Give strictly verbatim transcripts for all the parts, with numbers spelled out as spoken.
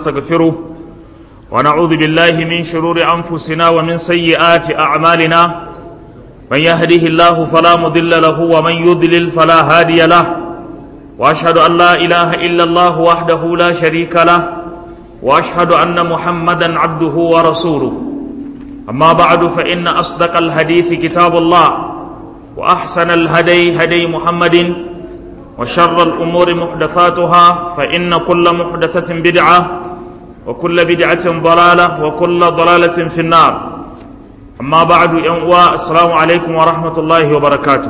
ونستغفره ونعوذ بالله من شرور أنفسنا ومن سيئات أعمالنا من يهده الله فلا مضل له ومن يضلل فلا هادي له وأشهد أن لا إله إلا الله وحده لا شريك له وأشهد أن محمدا عبده ورسوله أما بعد فإن أصدق الحديث كتاب الله وأحسن الهدي هدي محمد وشر الأمور محدثاتها فإن كل محدثة بدعة وكل بدعة ضلالة وكل ضلالة في النار أما بعد ينوى السلام عليكم ورحمة الله وبركاته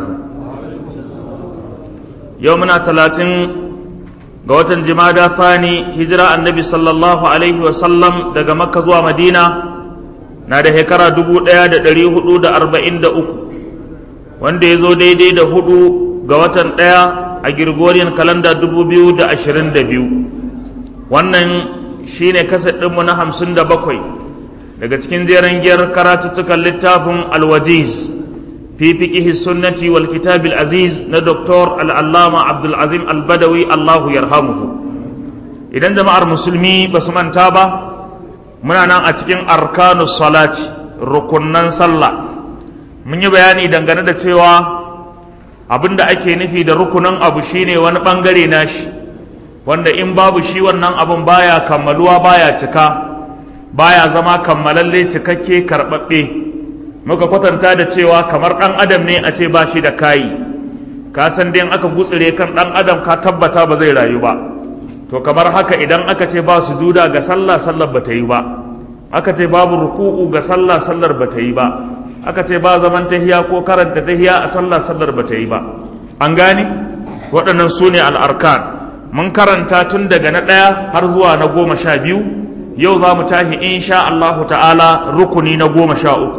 يومنا ثلاثين قوة جمادى ثاني هجرة النبي صلى الله عليه وسلم دقى مكة زوى مدينة نادى هكرا دبو ديا دا دريه دا أربعين دا أكو وان دي زو دي دي دا هدو قوة ديا a Gregorian kalanda dubu biyu da ashirin da biyu. Wannan shine kaset ɗinmu na hamsin da bakwai daga cikin jeren giyar karatuttukan littafin alwajiz fi fiqhi sunnati wal kitabil aziz na Doktor Al-Allama Abdul Azim Al-Badawi Allahu yarhamuhu. Idan jama'ar musulmi ba su manta ba, muna nan a cikin arkanus salati, rukunnan sallah. Mun yi bayani dangane da cewa abinda ake nufi da rukunin abu shine wani bangare nashi wanda in babu shi wannan abun baya kammaluwa baya cika baya zama kammalalle cikakke karbabbe. Muka kwatanta da cewa kamar dan adam ne a ce ba shi da kayi, ka san dai in aka gutsire kan dan adam ka tabbata ba zai rayu ba. To kamar haka idan aka ce ba sujuda ga sallah sallar ba ta yi ba, aka ce babu ruku'u ga sallah sallar ba ta yi ba, aka ce ba zaman tahiya ko karanta tahiya a sallah sallar ba ta yi ba. An gane waɗannan su ne al'arkan. Mun karanta tun daga na ɗaya har zuwa na goma sha biyu. Yau za mu tashi insha Allahu ta'ala rukuni na goma sha uku.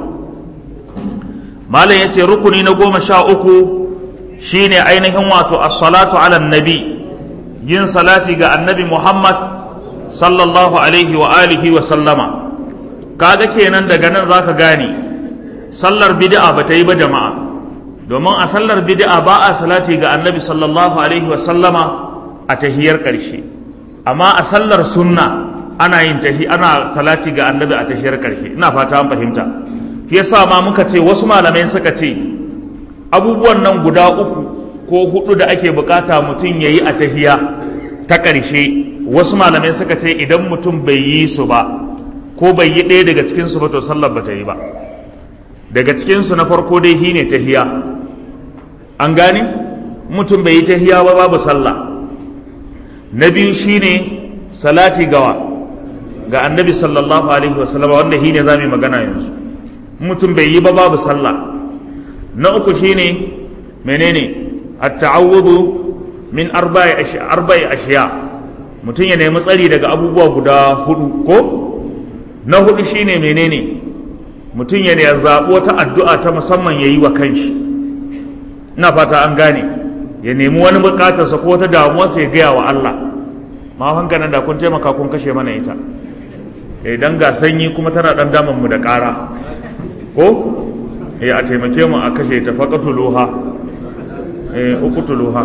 Malam ya ce rukuni na goma sha uku shi ne ainihin wato as-salatu ala nabi, yin salati ga annabi Muhammad sallallahu alaihi wa alihi wa sallama. Kaga kenan daga nan za ka gane sallar bid'a ba ta yi ba jama'a, domin a sallar bid'a ba a salati ga annabi sallallahu alaihi wasallama a tahiyar ƙarshe, amma a sallar sunna ana yin tahi ana salati ga annabi a tahiyar ƙarshe. Ina fata an fahimta. Shi yasa ma muka ce wasu malamai suka ce abubuwan nan guda uku ko hudu da ake bukata mutum yayi a tahiya ta ƙarshe, wasu malamai suka ce idan mutum bai yi su ba ko bai yi ɗaya daga cikin su ba to sallar ba ta yi ba. Daga cikinsu na farko dai shi ne tahiya. An gani mutum bai yi tahiya ba babu sallah. Na biyu shi ne salati gawa ga annabi sallallahu alaihi wasallam wanda shi ne za mu yi magana yanzu. Mutum bai yi ba babu sallah. Na uku shi ne menene at-ta'awudu min arba'i arba'i ashiya, mutum ya nemi tsari daga abubuwa guda hudu ko. Na hudu shi ne menene mutum ya zaɓi wata addu'a ta musamman ya yi wa kanshi. Ina fata an gane, ya nemi wani bukatarsa ko wata damuwarsa ya gaya wa Allah. Ma hankanan da kun taimaka kun kashe mana ita, idan ga sanyi kuma tana ɗan damanmu da ƙara ko a taimake mu a kashe ta faƙatuluha ukutuluha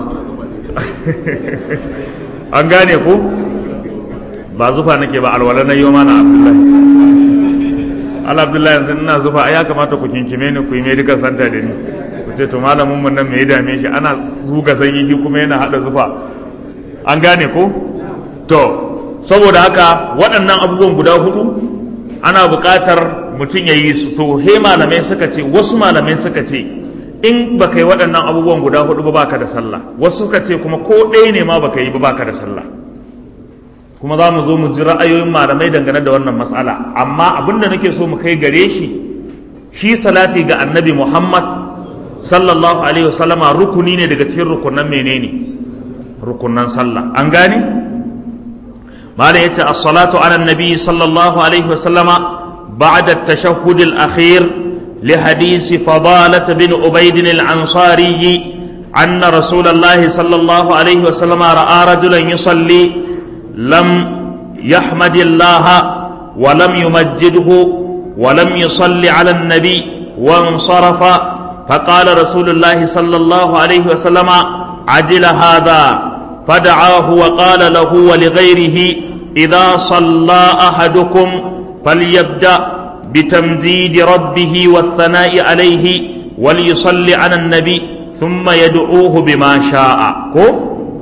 an gane ko ba zufa nake ba, alwala na yi wa mana Abdullahi. Allah Abdullahi yanzu ina zufa ya kamata ku kinkime ni ku yi medical center da ni, ku ce to malamin mun nan me ya dame shi, ana zuga sanyi shi kuma yana hada zufa. An gane ko? To saboda haka waɗannan abubuwan guda hudu ana buƙatar mutum ya yi su. To he malamai suka ce, wasu malamai suka ce in baka yi waɗannan abubuwan guda hudu ba baka da sallah, wasu suka ce kuma ko ɗaya ne ma baka yi ba baka da sallah. Kuma za mu zo mu ji ra'ayoyin malamai dangane da wannan matsala, amma abinda nake so mu kai gare shi shi salati ga annabi Muhammad sallallahu alaihi wasallama rukuni ne daga cikin rukunan menene rukunan sallah. An gane malam yace as-salatu ala nabi sallallahu alaihi wasallama ba'da at-tashahhud al-akhir li hadisi fadalah bin ubayd al-ansari anna rasulullahi sallallahu alaihi wasallama ra'a rajulan yusalli لم يحمد الله ولم يمجده ولم يصلي على النبي وانصرف فقال رسول الله صلى الله عليه وسلم عجل هذا فدعاه وقال له ولغيره idha salla ahadukum falyabda bitamjid rabbih wath-thana'i alayhi wal yusalli 'ala an-nabi thumma yad'uhu bima sha'a. Ko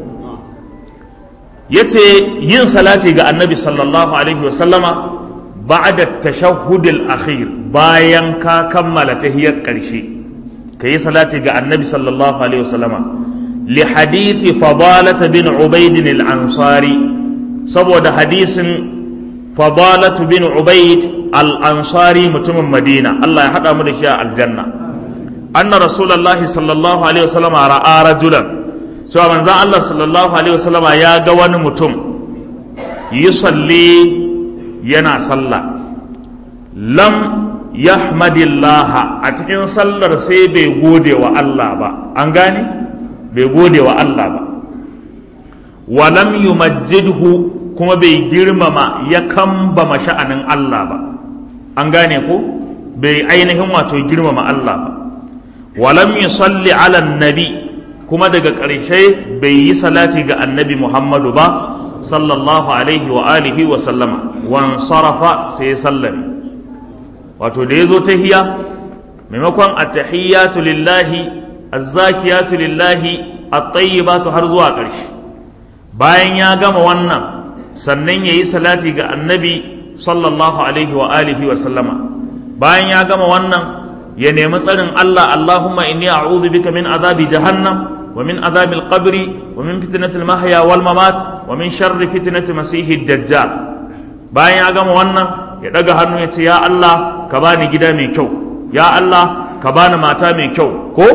yace yin salati ga annabi sallallahu alaihi wa sallama ba'da at-tashahhud al-akhir, bayan ka kammala tahiyyar karshe kayi salati ga annabi sallallahu alaihi wa sallama li hadithi fadalah bin ubayd al-ansari, saboda hadisin fadalah bin ubayd al-ansari mutumin madina, Allah ya hada mu da shi a aljanna, anna rasulullahi sallallahu alaihi wa sallama ra'a rajulan, cewa manzon Allah sallallahu alaihi wa sallama ya ga wani mutum yusalli, yana sallah, lam yahmadillaha, a cikin sallar sai bai gode wa Allah ba, an gane bai gode wa Allah ba, wa lam yumajjidhu, kuma bai girmama ya kambama sha'anin Allah ba, an gane ko bai ainihin wato girmama Allah ba, wa lam yusalli ala nabi, kuma daga ƙarshe bai yi salati ga annabi Muhammadu ba sallallahu alaihi wa alihi wa sallama, wan sarafa sai sallami. Wato da yazo tahiyya, maimakon at-tahiyyatu lillahi az-zakiyatu lillahi at-tayyibatu har zuwa ƙarshe, bayan ya gama wannan sannan yayi salati ga annabi sallallahu alaihi wa alihi wa sallama, bayan ya gama wannan ya nemi tsarin Allah, Allahumma inni a'udhu bika min azabi jahannam wa min azabi al-qabri wa min fitnati al-mahya wal mamat wa min sharri fitnati masihi ad-dajjal. Bayan ya gama wannan ya daga hannu ya ce, ya Allah ka bani gida mai kyau, ya Allah ka bani mata mai kyau, ko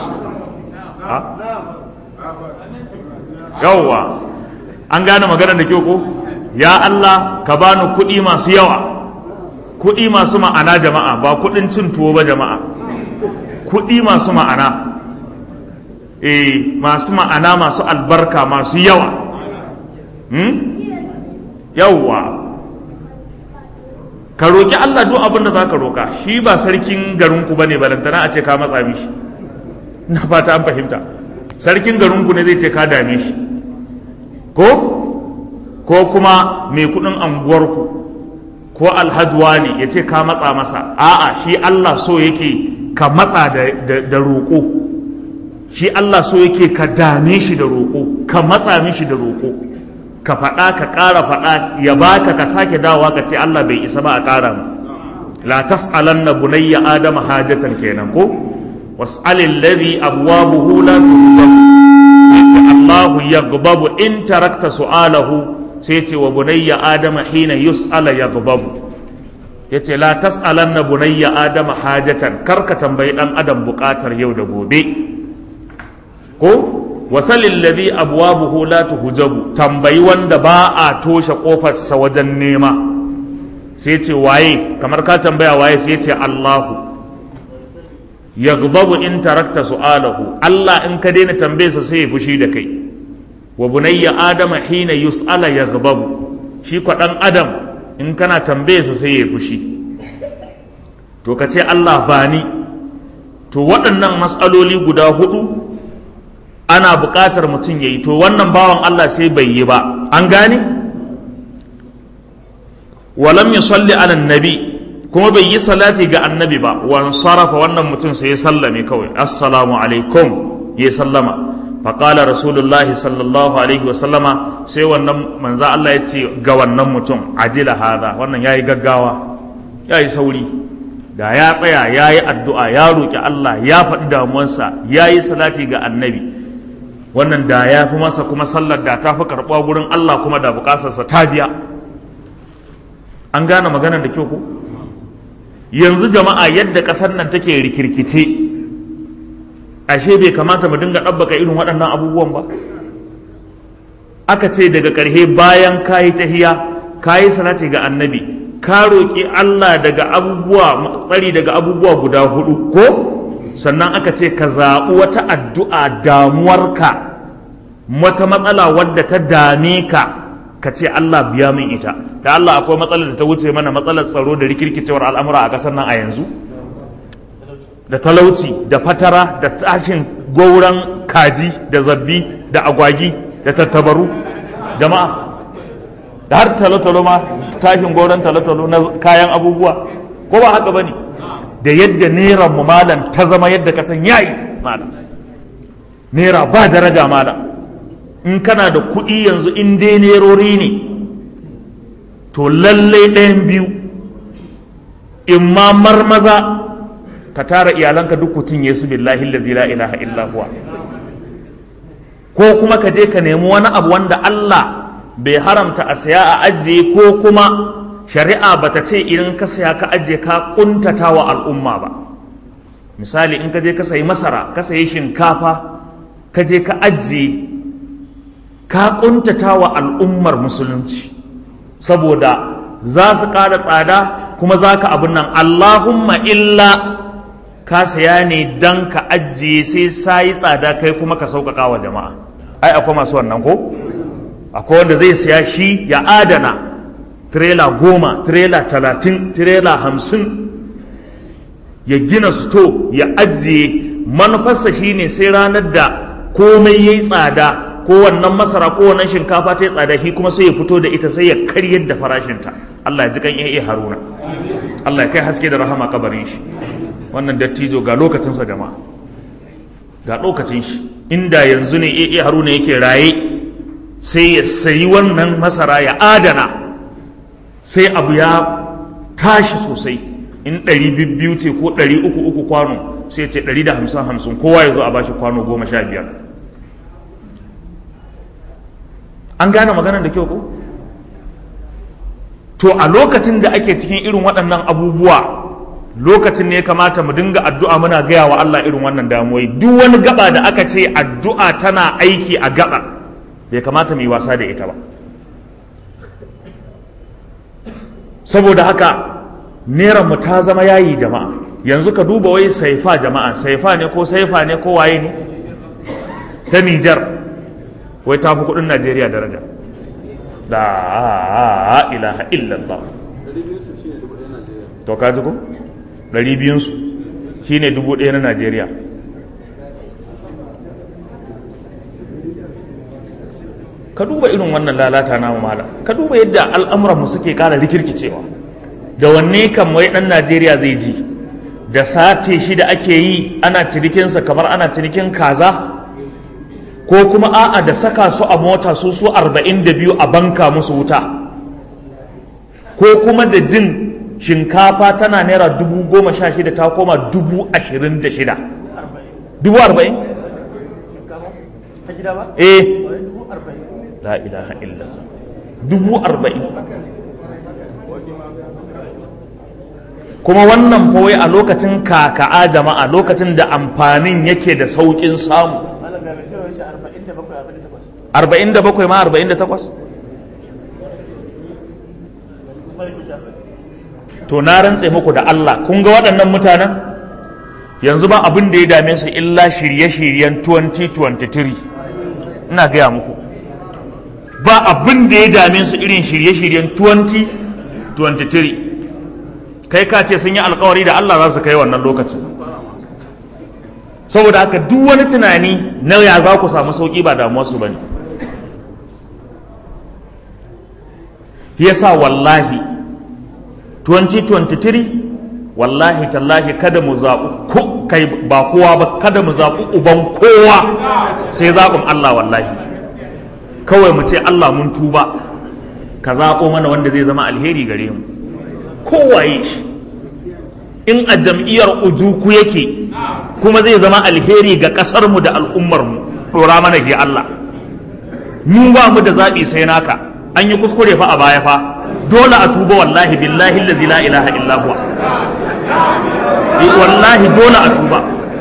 yawwa an gane maganar da kyau ko, ya Allah ka bani kuɗi masu yawa, kuɗi masu ma'ana jama'a, ba kuɗin cin tuwo ba jama'a, kuɗi masu ma'ana, eh masu ma'ana, masu albarka, masu yawa. hmm? yawwa ka roƙi Allah duk abin da za ka roƙa, shi ba sarkin garinku ba ne balantana a ce ka matsa mishi, na fata an fahimta. Sarkin garinku ne zai ce ka dame shi, ko ko kuma mai kuɗin anguwarku ko alhajuwa ne ya ce ka matsa masa, a'a shi Allah so yake ka matsa da, da, da roƙo, shi Allah so yake ka dame shi da roƙo, ka matsa mishi da roƙo, ka faɗa ka ƙara faɗa ya baka, ka sake dawowa ka ce Allah bai isa ba a ƙara mu. La tas'alanna bunayya adama hajatan kenan ko, was'alil ladhi abwabuhu la tughdabu, sai Allahu yaghdabu in tarakta su'alahu, sai ce wa bunayya adama hina yus'ala yaghdabu. Yace la tas'alanna bunayya adama hajatan, karka tambayi dan adam buƙatar yau da gobe, ko wasalil ladhi abwabuhu la tuhjabu, tambayi wanda ba a toshe kofarsa wajen nema. Sai ce waye, kamar ka tambaya waye, sai ce Allahu. yaghdabu in tarakta su'alahu, Allah in ka daina tambayarsa sai ya fushi da kai. Wa bunayya adama hina yus'ala yaghdabu, shi kwa dan adam in kana tambayarsa sai ya fushi. To ka ce Allah bani. To waɗannan matsaloli guda hudu ana buƙatar mutum ya yi, to wannan bawan Allah sai bai yi ba, an gane? Walam yusalli ala nabi, kuma bai yi salati ga annabi ba, wan sarafa, wannan mutum sai ya sallame kawai, assalamu alaikum, ya sallama. Faƙala rasulullah sallallahu alaihi wa sallama, sai wannan manzo Allah ya ce ga wannan mutum, ajila hada, wannan yayi gaggawa, yayi sauri, da ya tsaya yayi addu'a, ya roki Allah, ya faɗi damuwarsa, yayi salati ga annabi, wannan da ya fi masa, kuma sallar da ta fi karɓuwa gurin Allah, kuma da buƙatarsa ta biya. An gane maganar da kyau ko? Yanzu jama'a yadda ƙasar nan take rikirkice, ashe bai kamata mu dinga ɗabbaka irin waɗannan abubuwan ba? Aka ce daga ƙarshe bayan kayi tahiya, kayi salati ga annabi, ka roƙi Allah daga abubuwa, tsari daga abubuwa guda hudu, ko? Sannan aka ce ka zaɓi wata addu'a damuwarka, wata matsala wadda ta dame ka, ka ce Allah biya min ita. Da Allah akwai matsalar da ta wuce mana matsalar tsaro da rikirkicewar al'amura a ƙasar nan a yanzu? Da talauci, da fatara, da tashin gauran kaji, da zabbi, da agwagi, da tattabaru, jama'a. da har talotalo ma tashin goron talotalo na kayan abubuwa ko ba haka bane da yadda naira mu malam ta zama yadda ka san yayi malam naira ba daraja malam in kana da kuɗi yanzu in dai nerori ne to lallai ɗayan biyu in ma marmaza ka tara iyalanka duk ku cinye su billahi allazi la ilaha illa huwa ko kuma ka je ka nemi wani abu wanda Allah bai haramta a saya a ajiye ko kuma shari'a bata ce idan ka saya ka ajiye ka kuntata wa al'umma ba. Misali in ka je ka sayi masara ka sayi shinkafa ka je ka ajiye ka kuntata wa al'ummar musulunci saboda za su ƙara tsada kuma za ka abin nan Allahumma illa ka saya ne dan ka ajiye sai sayi tsada kai kuma ka sauƙaƙa wa jama'a. Ai akwai masu wannan ko? Akwai wanda zai saya shi ya adana tirela goma, tirela talatin, tirela hamsin ya gina sto ya ajiye manufarsa shi ne sai ranar da komai ya yi tsada ko wannan masara ko wannan shinkafa ta yi tsada shi kuma sai ya fito da ita sai ya karyar da farashinta. Allah ya ji kan iya Haruna, Allah ya kai haske da rahama kabarin shi. Wannan dattijo ga lokacinsa jama'a, ga lokacin shi. Inda yanzu ne iya Haruna yake raye sai ya sayi wannan masara ya adana sai abu ya tashi sosai. In ɗari biyu ce ko ɗari uku uku kwano sai ce ɗari da hamsin hamsin kowa ya zo a bashi kwano goma sha biyar. An gane maganar da kyau ko? To a lokacin da ake cikin irin waɗannan abubuwa lokacin ne ya kamata mu dinga addu'a muna gaya wa Allah irin wannan damuwai. Duk wani gaba da aka ce addu'a tana aiki a gaba bai kamata mu yi wasa da ita ba. Saboda haka neran mu ta zama yayi jama'a. Yanzu ka duba wai saifa jama'a, saifa ne ko saifa ne ko waye ne ta Nijar wai ta fi kudin Najeriya daraja. La ilaha illallah. To ka ji ko? Ɗari biyunsu shi ne dubu ɗaya na Najeriya. Ka duba irin wannan lalata namu mala, ka duba yadda al'amuranmu suke ƙara rikirkicewa. Da wanne kan wai ɗan Najeriya zai ji, da sace shi da ake yi ana cinikinsa kamar ana cinikin kaza, ko kuma a'a da saka su a mota su su arba'in da biyu a banka musu wuta, ko kuma da jin shinkafa tana naira dubu goma sha shida ta koma dubu ashirin da shida. Dubu arba'in? Eh, la ilaha illa dubu arba'in. Kuma wannan kawai a lokacin kaka'a jama'a, lokacin da amfanin yake da sauƙin samu. arba'in da bakwai ma arba'in da takwas? To na rantse muku da Allah, kun ga waɗannan mutanen yanzu ba abin da ya dame su illa shirye-shiryen twenty twenty-three. Ina gaya muku ba abin da ya dame su irin shirye-shiryen twenty twenty-three. Kai ka ce sun yi alkawari da Allah za su kai wannan lokacin. Saboda haka duk wani tunani na ya za ku samu sauƙi ba damuwarsu ba ne. Yasa wallahi twenty twenty-three wallahi tallahi kada mu zaɓu ko kai ba kowa ba, kada mu zaɓu uban kowa sai zaɓin Allah wallahi. Kawai mu ce Allah mun tuba ka zaɓo mana wanda zai zama alheri gare mu kowaye shi. In a jam'iyyar ujuku yake kuma zai zama alheri ga ƙasarmu da al'ummarmu, ɗora mana ke Allah. Mu ba mu da zaɓi sai naka. An yi kuskure fa a baya fa, dole a tuba wallahi billahi allazi la ilaha illa huwa. Wallahi dole a tuba.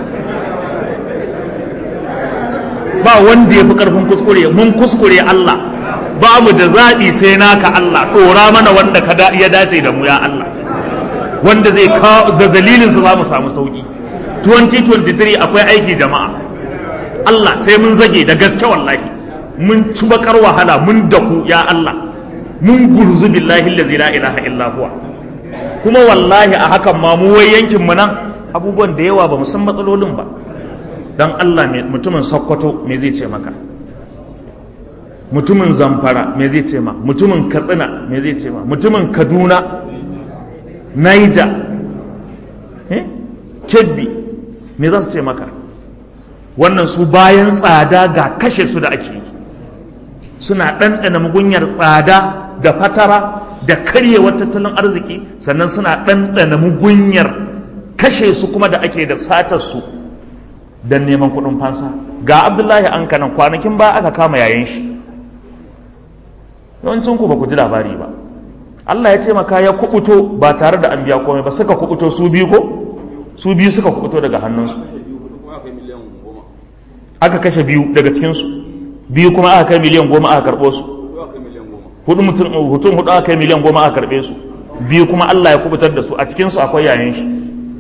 Ba wanda ya fi ƙarfin kuskure, mun kuskure Allah. Ba mu da zaɓi sai naka Allah, ɗora mana wanda ya dace da mu ya Allah. Wanda zai kawo da dalilinsa za mu samu sauƙi. twenty twenty-three akwai aiki jama'a. Allah sai mun zage da gaske wallahi. Mun ci bakar wahala mun daku ya Allah, mun gurzu billahi allazi la ilaha illa huwa. Kuma wallahi a hakan ma mu wai yankin mu nan abubuwan da yawa ba mu san matsalolin ba. Dan Allah mutumin Sokoto me zai ce maka? mutumin Zamfara me zai ce ma, mutumin Katsina me zai ce ma, mutumin Kaduna, Niger, eh? Kebbi me za su ce maka? Wannan su bayan tsada ga kashe su da ake yi, suna ɗanɗana mugunyar tsada da fatara da karyewar tattalin arziki, sannan suna ɗanɗana mugunyar kashe su kuma da ake da satar su don neman kuɗin fansa. Ga Abdullahi an kanan kwanakin ba aka kama yayin shi, yawancin ku ba ku ji labari ba. Allah ya ce maka ya kubuto ba tare da an biya komai ba, suka kubuto su biyu ko su biyu suka kubuto daga hannunsu, aka kashe biyu daga cikinsu, biyu kuma aka kai miliyan goma aka karɓo su, hudu mutum hutun hudu aka kai miliyan goma aka karɓe su, biyu kuma Allah ya kubutar da su, a cikinsu akwai yayin shi.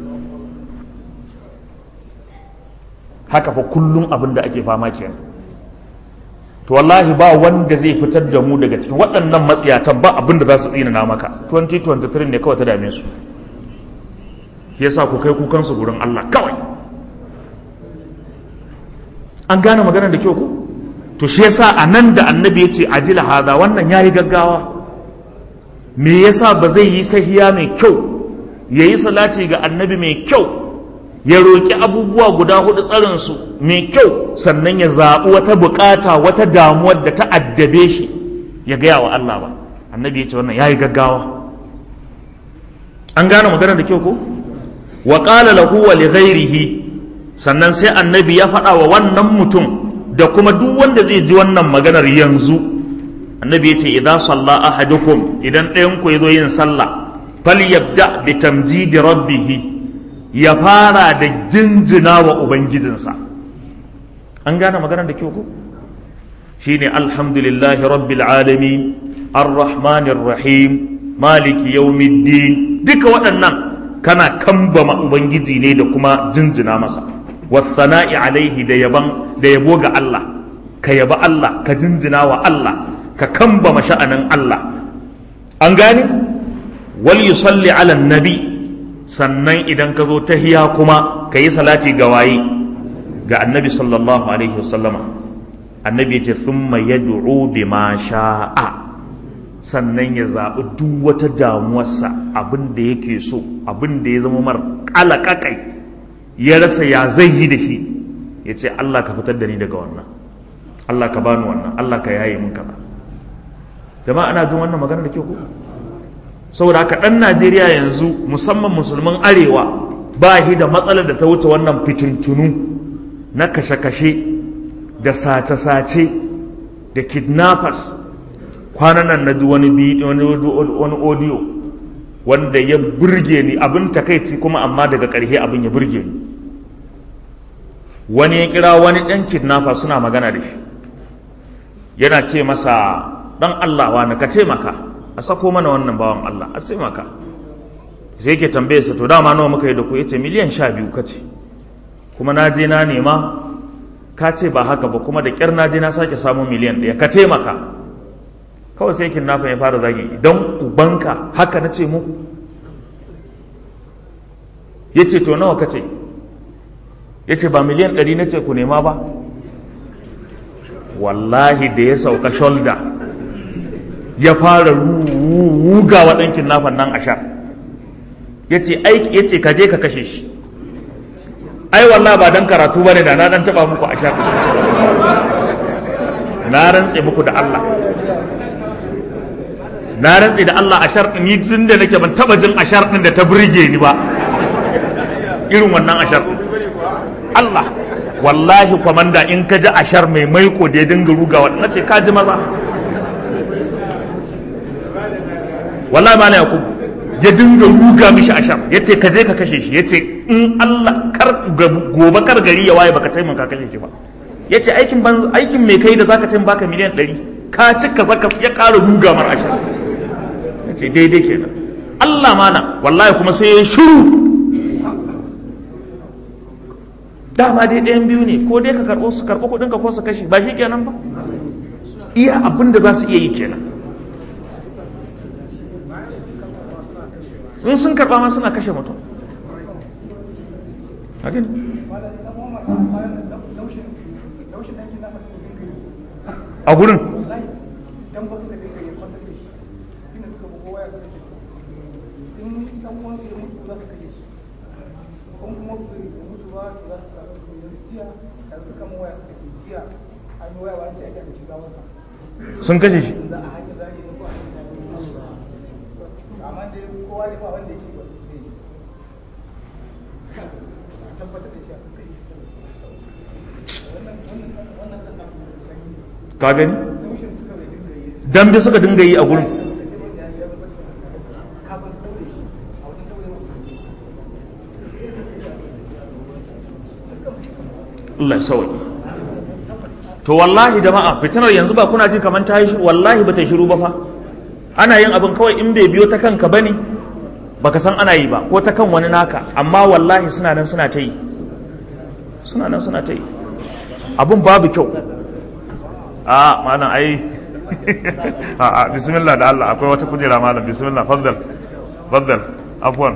Haka fa kullum abin da ake fama kenan. To wallahi ba wanda zai fitar da mu daga cikin waɗannan matsiyatan, ba abin da za su tsina maka. twenty twenty-three ne kawai ta dame su, shi yasa ku kai kukansu gurin Allah kawai. An gane maganar da kyau ku? To shi yasa a nan da annabi ya ce ajila hada, wannan ya yi gaggawa. Me yasa ba zai yi sahiya mai kyau, ya yi salati ga annabi mai kyau, ya roƙi abubuwa guda hudu tsarinsu mai kyau, sannan ya zaɓi wata buƙata, wata damuwar da ta addabe shi ya gaya wa Allah ba? Annabi ya ce wannan ya yi gaggawa. An gane maganar da kyau ko? Wa qala lahu wa li ghairihi, sannan sai annabi ya faɗa wa wannan mutum da kuma duk wanda zai ji wannan maganar yanzu. Annabi ya ce idan salla ahadukum, idan ɗayan ku yazo yin sallah, falyabda bi tamjidi rabbih, ya fara da jinjina wa ubangijinsa. An gane maganar da kyau ko? Shine alhamdulillahi rabbil alamin arrahmanir rahim maliki yawmiddin. Duka waɗannan kana kambama ubangiji ne da kuma jinjina masa, wasana'i alaihi, da yaban da yabo ga Allah, ka yaba Allah, ka jinjina wa Allah, ka kambama sha'anin Allah. An gane? Wal yusalli ala nabi, sannan idan ka zo tahiya kuma ka yi salati ga waye? Ga annabi sallallahu alaihi wasallama. Annabi ya ce thumma yad'u bima sha'a, sannan ya zaɓi duk wata damuwarsa, abin da yake so, abin da ya zama mar ƙalaƙaƙai, ya rasa ya zai yi da shi, ya ce Allah ka fitar da ni daga wannan, Allah ka bani wannan, Allah ka yaye min kaza. Jama'a ana jin wannan magana da ke ku? Saboda haka ɗan Najeriya yanzu, musamman musulman arewa, ba shi da matsalar da ta wuce wannan fitintunu na kashe-kashe da sace-sace da kidnappers. Kwanan nan na ji wani wani audio wanda ya burge ni, abin takaici kuma amma daga ƙarshe abin ya burge ni. Wani ya kira wani ɗan kidnapper suna magana da shi, yana ce masa ɗan Allah wani ka ce maka a sako mana wannan bawan Allah, a ce maka. Sai yake tambaye sa, to dama nawa muka yi da ku? Yace miliyan sha biyu kace, kuma na je na nema ka ce ba haka ba, kuma da ƙyar na je na sake samun miliyan ɗaya, ka taimaka. Kawai sai kidnapper ya fara zagi, don ubanka haka na ce muku? Ya ce to nawa kace? Ya ce ba miliyan ɗari na ce ku nema ba? Wallahi da ya sauka shoulder ya fara ruga wa ɗan kidnapper nan ashar. Ya ce aiki, ya ce ka je ka kashe shi. Ai wallahi ba dan karatu ba ne, da na dan taba muku ashar. Na rantse muku da Allah, na rantse da Allah, ashar ni tun da nake ban taba jin ashar din da ta burge ni ba irin wannan ashar. Allah wallahi kwamanda, in ka ji ashar mai maiko da ya dinga rugawa, na ce ka ji maza. Wallahi ma na yakubu ya dinga ruga mishi ashar, ya ce ka je ka kashe shi, ya ce in Allah kar gobe kar gari ya waye baka taimaka kashe shi ba. Ya ce aikin banza, aikin mai kai da zaka ce baka miliyan ɗari, ka cika zaka ya ƙara ruga mar ashar. Ya ce daidai kenan. Allah mana wallahi kuma sai ya shiru. Dama dai ɗayan biyu ne, ko dai ka karɓo su karɓo kuɗinka ko su kashe, ba shi kenan ba? Iya abin da za su iya yi kenan. In sun karɓa ma suna kashe mutum. A gurin dan ba su da kai ya kwanta da shi inda suka bugo waya suka ce in dan uwan su ya mutu za su kashe shi kun kuma su ya mutu ba za su samu su jiya da suka mu waya suka ce jiya an yi waya wani ce ake da shiga wasa sun kashe shi za a hanyar zari ne ko a hanyar amma dai kowa ne ba wanda ya ce ba zai a tabbatar da shi a kai ka gani dambe suka dinga yi a gurin Allah ya sauke to wallahi jama'a fitinar yanzu ba kuna ji kaman ta yi wallahi ba ta shiru ba fa ana yin abin kawai in bai biyo ta kanka bane baka san ana yi ba ko ta kan wani naka amma wallahi suna nan suna ta yi suna nan suna ta yi abin babu kyau a malam ai a a bismillah da Allah akwai wata kujera malam bismillah faddal faddal afwan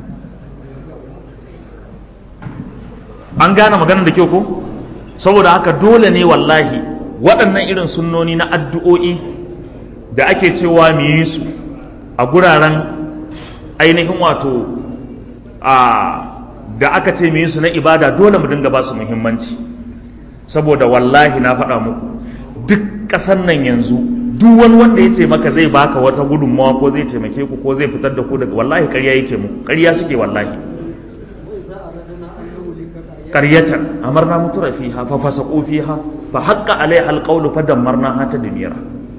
an gane maganar da kyau ko saboda haka dole ne wallahi waɗannan irin sunnoni na addu'o'i da ake cewa mu yi su a guraren ainihin wato a da aka ce mu yi su na ibada dole mu dinga ba su muhimmanci saboda wallahi na faɗa muku duk ƙasar nan yanzu duk wani wanda ya ce maka zai baka wata gudunmawa ko zai taimake ku ko zai fitar da ku daga wallahi ƙarya yake muku ƙarya suke wallahi ƙaryatan amarna mutura fiha fa fasaqu fiha fa haqqa alaiha alqawlu fa dammarnaha tadmira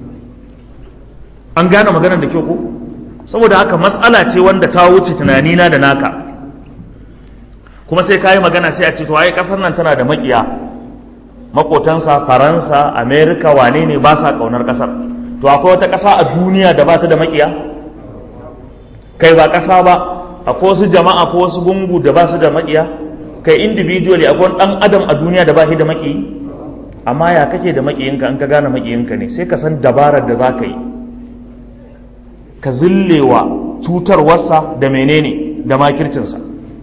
an gane maganar da kyau ko saboda haka matsala ce wanda ta wuce tunanina da naka kuma sai kayi magana sai a ce to ai kasar nan tana da makiya makotansa faransa amerika wane ne ba sa kaunar kasar to akwai wata kasa a duniya da ba ta da makiya kai ba kasa ba akwai wasu jama'a ko wasu gungu da ba su da makiya kai individually akwai dan adam a duniya da ba shi da makiyi amma ya kake da makiyinka in ka gane makiyinka ne sai ka san dabarar da za ka yi ka zillewa cutarwarsa da menene da makircinsa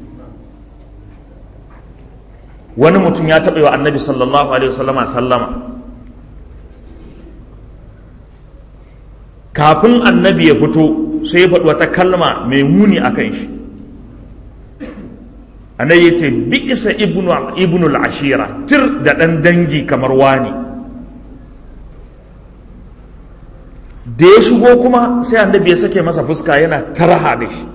wani mutum ya taɓa wa annabi sallallahu alaihi wasallama sallama kafin annabi ya fito sai ya faɗi wata kalma mai muni a kan shi annabi ya ce bi isa ibnu al-ashira tir da ɗan dangi kamar wani da ya shigo kuma sai annabi ya sake masa fuska yana taraha da shi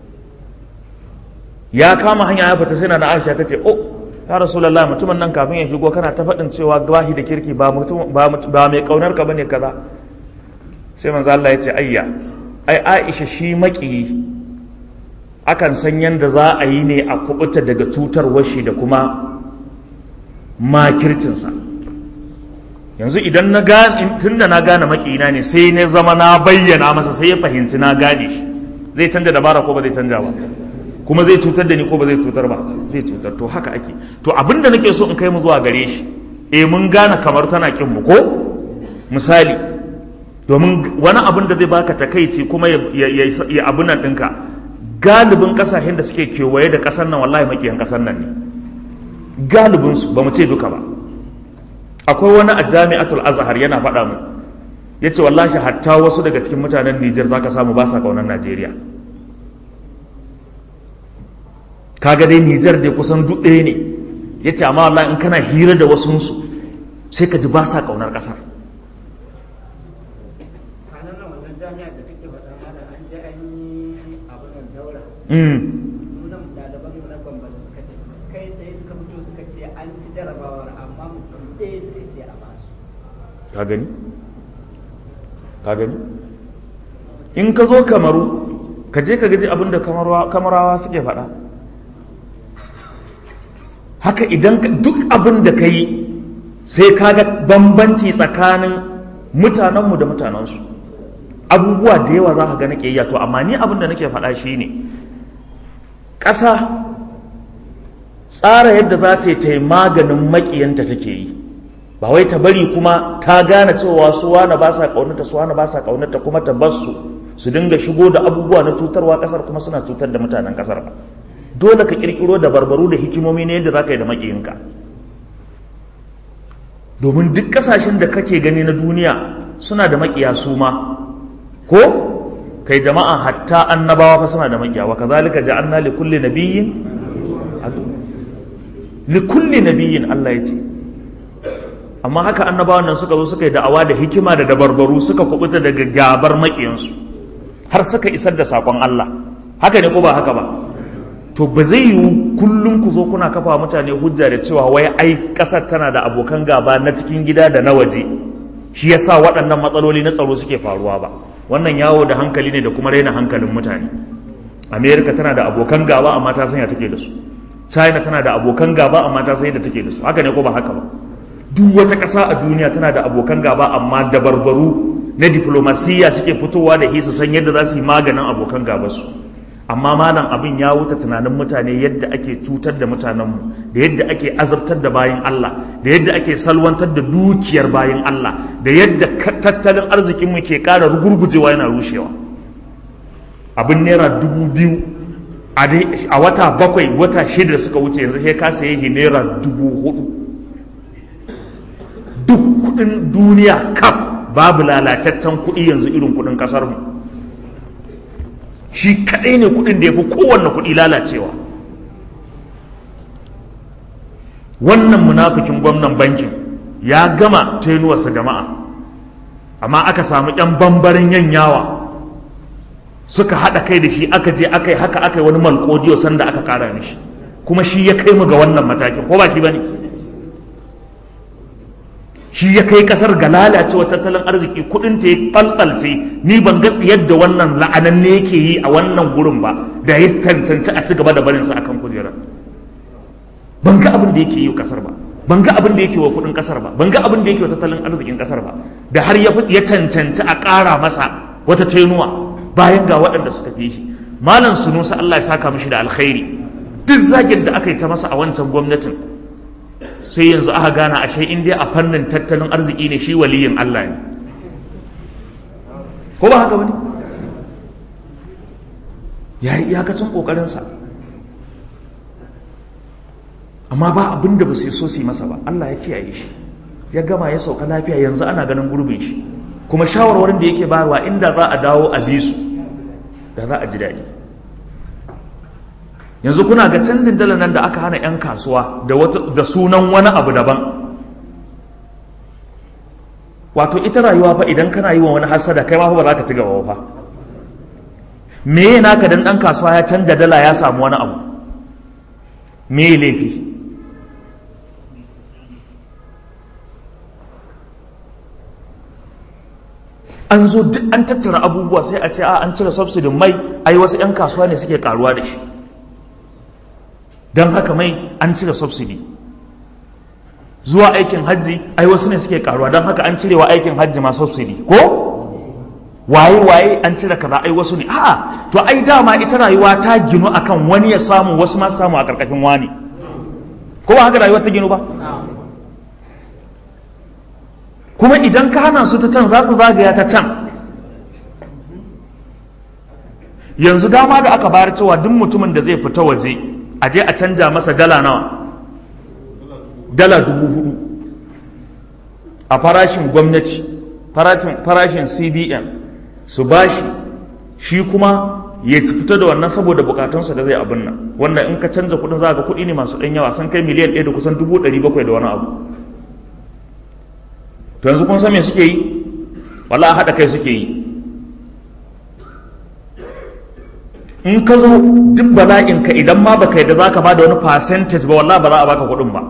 ya kama hanya ya fita sai na Aisha ta ce oh ya Rasulullah mutumin nan kafin ya shigo kana ta faɗin cewa gahi da kirki ba mutum ba ba mai kaunar ka bane kaza sai manzo Allah ya ce ayya ai Aisha shi maki akan san yanda za a yi ne a kubuta daga cutarwar shi da kuma makircinsa yanzu idan na gane tunda na gane makina ne sai na zama na bayyana masa sai ya fahimci na gane shi zai canja dabara ko ba zai canja ba kuma zai cutar da ni ko ba zai cutar ba zai cutar to haka ake to abinda nake so in kai mu zuwa gare shi eh mun gane kamar tana kin mu ko misali domin wani abin da zai baka takaici kuma ya ya abun nan dinka galibin kasashen da suke kewaye da kasar nan wallahi makiyan kasar nan ne galibin su ba mu ce duka ba akwai wani a jami'atul azhar yana faɗa mu yace wallahi hatta wasu daga cikin mutanen Niger zaka samu ba sa kaunar Najeriya kaga dai Niger dai kusan duk ɗaya ne yace amma wallahi in kana hira da wasu su sai ka ji ba sa kaunar kasar mm ka gani ka gani in ka zo Kamaru ka je ka gaji abinda kamarawa suke faɗa haka idan duk abin da ka yi sai ka ga bambanci tsakanin mutanenmu da mutanensu abubuwa da yawa za ka ga na ƙiyayya to amma ni abin da nake faɗa shi ne ƙasa tsara yadda za ta yi ta yi maganin maƙiyanta take yi ba wai ta bari kuma ta gane cewa su wani ba sa ƙaunata su wani ba sa ƙaunata kuma ta bar su su dinga shigo da abubuwa na cutarwa ƙasar kuma suna cutar da mutanen ƙasar ba dole ka ƙirƙiro da barbaru da hikimomi ne yadda za ka yi da maƙiyinka domin duk ƙasashen da kake gani na duniya suna da makiya su ma ko kai jama'a hatta annabawa fa suna da makiya wa kazalika ja'alna li kulli nabiyyin li kulli nabiyyin Allah ya ce amma haka annabawan nan suka zo suka yi da'awa da hikima da dabarbaru suka kubuta daga gabar makiyansu har suka isar da sakon Allah haka ne ko ba haka ba to ba zai yiwu kullum ku zo kuna kafa mutane hujja da cewa wai ai kasar tana da abokan gaba na cikin gida da na waje shi yasa waɗannan matsaloli na tsaro suke faruwa ba wannan yawo da hankali ne da kuma raina hankalin mutane. Amerika tana da abokan gaba amma ta sanya take da su, China tana da abokan gaba amma ta sanya da take da su, haka ne ko ba haka ba? Duk wata ƙasa a duniya tana da abokan gaba amma dabarbaru na diplomasiya suke fitowa da su san yadda za su yi maganin abokan gaba su. Amma malam abin ya wuce tunanin mutane yadda ake cutar da mutanenmu, da yadda ake azabtar da bayin Allah, da yadda ake salwantar da dukiyar bayin Allah, da yadda tattalin arzikinmu ke ƙara rugurgujewa yana rushewa. Abin naira dubu biyu a wata bakwai wata shida suka wuce yanzu sai ka saye shi naira dubu hudu. Duk kudin duniya kaf babu lalataccen kuɗi yanzu irin kudin ƙasarmu. mu shi kaɗai ne kuɗin da ya fi kowanne kuɗi lalacewa. Wannan munafikin gwamnan bankin ya gama tenuwarsa jama'a, amma aka samu ƴan bambarin yanyawa suka haɗa kai da shi, aka je aka yi haka aka yi wani malkodiyo sanda aka ƙara mishi, kuma shi ya kai mu ga wannan matakin, ko ba shi ba ne? Shi ya kai kasar ga lalacewa tattalin arziki, kudin ta ya falfalce. Ni ban ga yadda wannan la'anan ne yake yi a wannan gurin ba, da ya tantance a ci gaba da barinsa akan kujera. Ban ga abin da yake yi wa kasar ba, ban ga abin da yake wa kudin kasar ba, ban ga abin da yake wa tattalin arzikin kasar ba, da har ya ya cancanci a ƙara masa wata tenuwa bayan ga waɗanda suka fi shi. Malam Sunusi Allah ya saka mishi da alkhairi, duk zagin da aka yi ta masa a wancan gwamnatin, sai yanzu aka gana ashe in dai a fannin tattalin arziki ne shi waliyin Allah ne, ko ba haka bane? Ya yi iyakacin kokarinsa, amma ba abin da ba su so su yi masa ba. Allah ya kiyaye shi, ya gama ya sauka lafiya, yanzu ana ganin gurbin shi, kuma shawarwarin da yake bayarwa inda za a dawo a bi su da za a ji daɗi. Yanzu kuna ga canjin dala nan da aka hana 'yan kasuwa da sunan wani abu daban. Wato ita rayuwa fa idan kana yi wa wani hasada kai ma ba za ka ci gaba fa. Me yana ka dan ɗan kasuwa ya canja dala ya samu wani abu? Me laifi? An zo duk an tattara abubuwa sai a ce a an cire subsidin mai, ai wasu 'yan kasuwa ne suke karuwa da shi. Don haka mai an cire subsidy. Zuwa aikin hajji ai wasu ne suke karuwa, don haka an cirewa aikin hajji ma subsidy, ko waye waye an cire kaza ai wasu ne. A'a, to ai dama ita rayuwa ta ginu akan wani ya samu wasu ma samu a karkashin wani, ko ba haka rayuwa ta ginu ba? Kuma idan ka hana su ta can za su zagaya ta can. Yanzu dama da aka bayar cewa duk mutumin da zai fita waje a je a canja masa dala nawa, dala dubu hudu a farashin gwamnati, farashin C B N su bashi, shi kuma ya fito da wannan saboda bukatunsa da zai abin nan. Wannan in ka canja kudin za ga kudi ne masu ɗan yawa, sun kai miliyan ɗaya da kusan dubu ɗari bakwai da wani abu. To yanzu kun san me suke yi? Wala haɗa kai suke yi. In ka zo duk bala'inka idan ma baka yi da za ka ba da wani percentage ba, wallah ba za a baka kuɗin ba.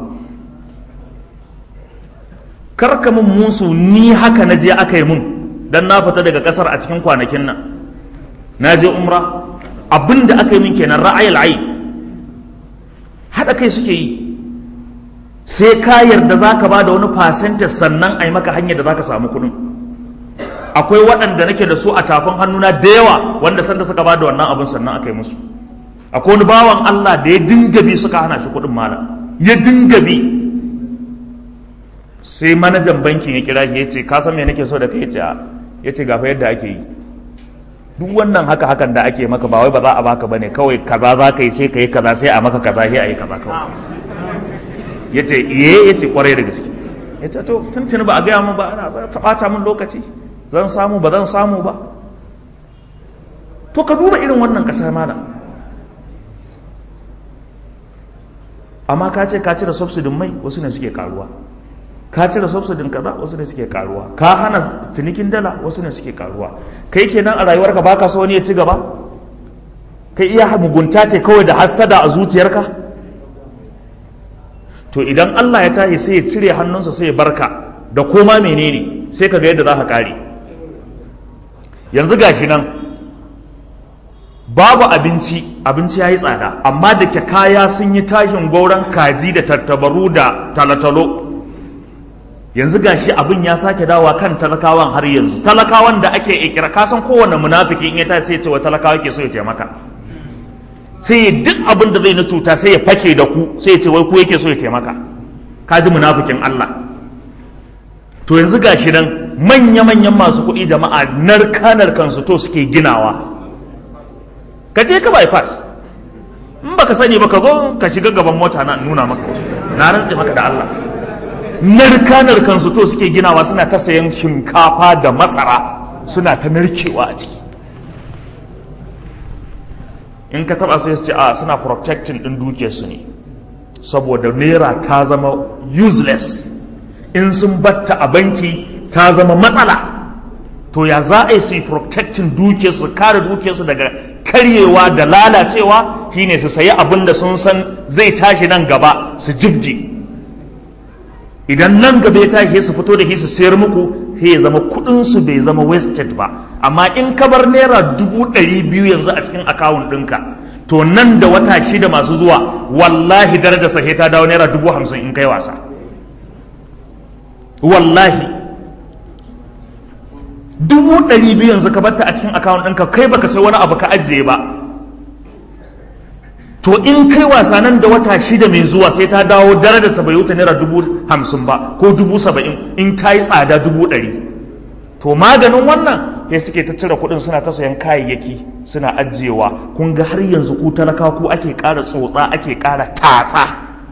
Karka mun musu ni haka na je aka yi mun, dan na fita daga ƙasar a cikin kwanakin nan. Na je umra, abin da aka yi min kenan ra'ayil ayi. Haɗa kai suke yi. Sai ka yarda za ka ba da wani percentage sannan a yi maka hanyar da za ka samu kuɗin. Akwai waɗanda nake da su a tafin hannuna da yawa wanda sanda suka ba da wannan abin sannan aka yi musu. Akwai wani bawan Allah da ya dinga bi suka hana shi kuɗin malam, ya dinga bi. Sai manajan bankin ya kira shi ya ce ka san me nake so da kai? Ya ce gafa yadda ake yi. Duk wannan haka hakan da ake maka ba wai ba za a baka bane, kawai kaza za ka yi sai ka yi kaza sai a maka kaza sai a yi kaza kawai. Ya ce iye, ya ce kwarai da gaske. ya ce to tuntuni ba a gaya min ba, ana ta ɓata min lokaci, zan samu ba zan samu ba. To ka duba irin wannan ƙasar malam, amma ka ce ka cire subsidin mai, wasu ne suke karuwa, ka cire subsidin kaza, wasu ne suke karuwa, ka hana cinikin dala, wasu ne suke karuwa. Kai kenan a rayuwarka baka so wani ya ci gaba? Kai iya mugunta ce kawai da hassada a zuciyarka? To idan Allah ya tashi sai ya cire hannunsa sai ya barka da koma menene, sai ka ga yadda za ka kare. Yanzu gashi nan babu abinci, abinci ya yi tsada, amma da ke kaya sun yi tashin gauran kaji da tattabaru da talatalo. Yanzu gashi abin ya sake dawa kan talakawan har yanzu, talakawan da ake ikira, kasan kowane munafiki in ya tashi sai ya ce wa talakawa ke so ya taimaka, sai ya duk abin da zai na cuta sai ya fake da ku, sai ya ce wai ku yake so ya taimaka. Ka ji munafikin Allah. To yanzu gashi nan manya-manyan masu kuɗi jama'a narka-narkan su to suke ginawa. Ka je ka bypass, in baka sani ba ka zo ka shiga gaban mota na nuna maka, na rantse maka da Allah. Narka-narkan su to suke ginawa, suna ta sayan shinkafa da masara, suna ta narkewa a ciki. In ka taba sai su ce a suna protecting din dukiyarsu ne, saboda naira ta zama useless, in sun batta a banki ta zama matsala. To ya za a yi su protecting dukiyarsu, kare dukiyarsu daga karyewa da lalacewa, shine su sayi abin da sun san zai tashi nan gaba su jibji. Idan nan gaba ya tashi su fito da shi su sayar muku, sai ya zama kudinsu bai zama wasted ba. Amma in ka bar naira dubu ɗari biyu yanzu a cikin akawun ɗinka, to nan da wata shida masu zuwa wallahi darajar sa ta dawo naira dubu hamsin in kai wasa. Wallahi dubu ɗari biyu yanzu ka batta a cikin akawun ɗinka, kai baka sai wani abu ka ajiye ba, to in kai wasa nan da wata shida mai zuwa sai ta dawo darajar ta bai wuce naira dubu hamsin ba ko dubu saba'in, in ta yi tsada dubu ɗari. To maganin wannan sai suke ta cire kuɗin suna ta sayan kayayyaki suna ajiyewa. Kun ga har yanzu ku talaka ku ake ƙara tsotsa, ake ƙara tatsa,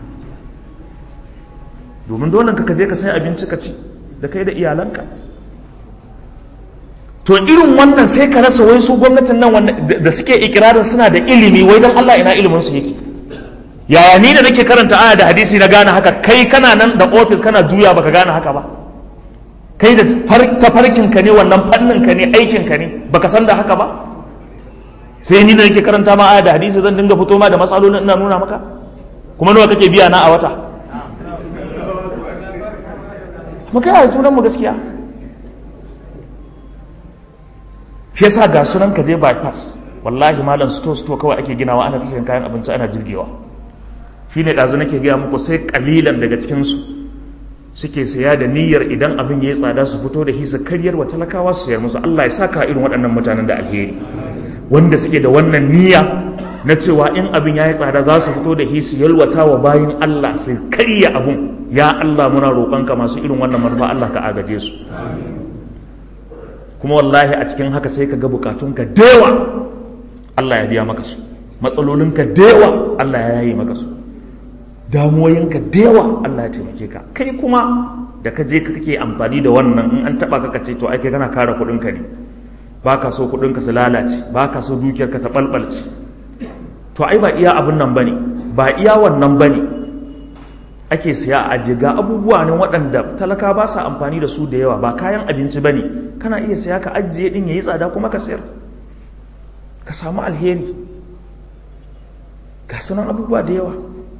domin dole ka je ka sai abinci ka ci da kai da iyalanka. To irin wannan sai ka rasa wai su gwamnatin nan da suke ikirarin suna da ilimi, wai dan Allah ina ilimin su yake? Yaya ni da nake karanta aya da hadisi na gane haka, kai kana nan da ofis kana juya baka gane haka ba? Kai da tafarkin ka ne, wannan fannin ka ne, aikin ka ne, baka san da haka ba? Sai ni da nake karanta ma aya da hadisi zan dinga fito ma da matsalolin ina nuna maka? Kuma nawa kake biya na a wata? Mu kai a junan mu gaskiya. Shi yasa ga sunan ka je bypass, wallahi malam sto sto kawai ake ginawa, ana tashin kayan abinci ana jirgewa. Shine dazu nake gaya muku sai kalilan daga cikin su suke saya da niyyar idan abin yayi tsada su fito da hisa karyar wa talakawa su sayar musu. Allah ya saka irin waɗannan mutanen da alheri, wanda suke da wannan niyya na cewa in abin yayi tsada za su fito da hisa yalwata wa bayin Allah su karya abun. Ya Allah muna roƙonka masu irin wannan manufa Allah ka agaje su. Kuma wallahi a cikin haka sai ka ga bukatunka dewa Allah ya biya maka su, matsalolinka dewa Allah ya yayi maka su, damuwoyinka dewa Allah ya taimake ka. Kai kuma da ka je ka kake amfani da wannan, in an taba ka ce to ai kai kana kare kudinka ne, baka so kudinka su lalace, baka so dukiyarka ta balbalce. To ai ba iya abun nan bane, ba iya wannan bane ake siya a ajiye. Ga abubuwa ne waɗanda talaka ba sa amfani da su da yawa, ba kayan abinci ba ne, kana iya siya ka ajiye ɗin ya yi tsada kuma ka sayar, ka samu alheri. Ga sunan abubuwa da yawa,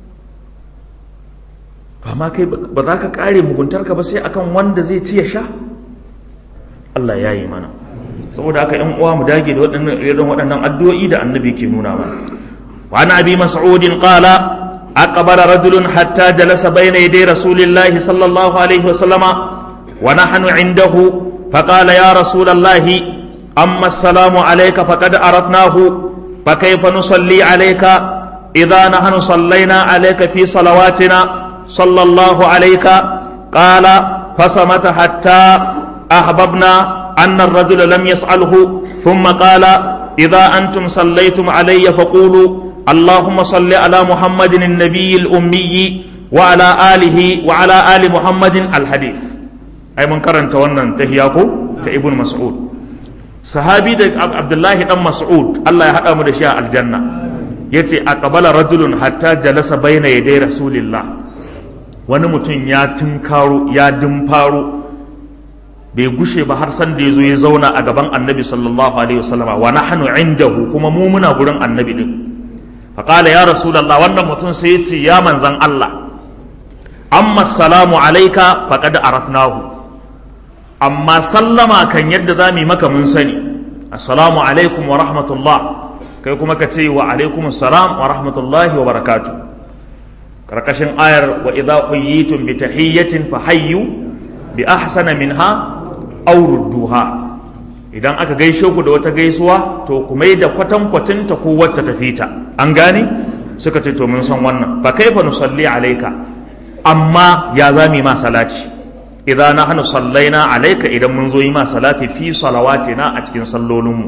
ba ma kai ba za ka ƙare muguntarka ba sai akan wanda zai ci ya sha. Allah ya yi mana. Saboda haka ‘yan uwa mu dage da waɗannan addu'o'i da annabi ke nuna mana. Wa na abi mas'udin qala أقبل رجل حتى جلس بين يدي رسول الله صلى الله عليه وسلم ونحن عنده فقال يا رسول الله أما السلام عليك فقد عرفناه فكيف نصلي عليك إذا نحن صلينا عليك في صلواتنا صلى الله عليك قال فصمت حتى أحببنا أن الرجل لم يسأله ثم قال إذا أنتم صليتم علي فقولوا اللهم صل على محمد النبي الأمي wa ala alihi wa ala ali muhammadin alhadith. ai mun karanta wannan tahiyya ko ta ibn mas'ud. sahabi da abdullahi dan mas'ud Allah ya hada mu da shi a aljanna yace aqbala rajulun hatta jalasa baina yaday rasulillah. wani mutum ya tunkaro ya dimfaro bai gushe ba har san da yazo ya zauna a gaban annabi sallallahu alaihi wasallam wa nahnu indahu kuma mu muna gurin annabi din. fa qala ya rasulullah, wannan mutum sai yace ya manzan Allah, amma assalamu alayka faqad arafnahu, amma sallama kan yadda za mu yi maka mun sani, assalamu alaikum wa rahmatullah, kai kuma ka ce wa alaikum assalam wa rahmatullahi wa barakatuh. karkashin ayar wa idza quyitum bi tahiyyatin fahayyu bi ahsana minha aw rudduha, idan aka gaishe ku da wata gaisuwa to ku mai da kwatankwacin ta ko wacce ta fita. an gane suka ce to mun san wannan. fa kaifa nusalli alayka, amma ya zami ma salati idan nahnu sallaina alayka, idan mun zo yi ma salati fi salawatina a cikin sallolinmu.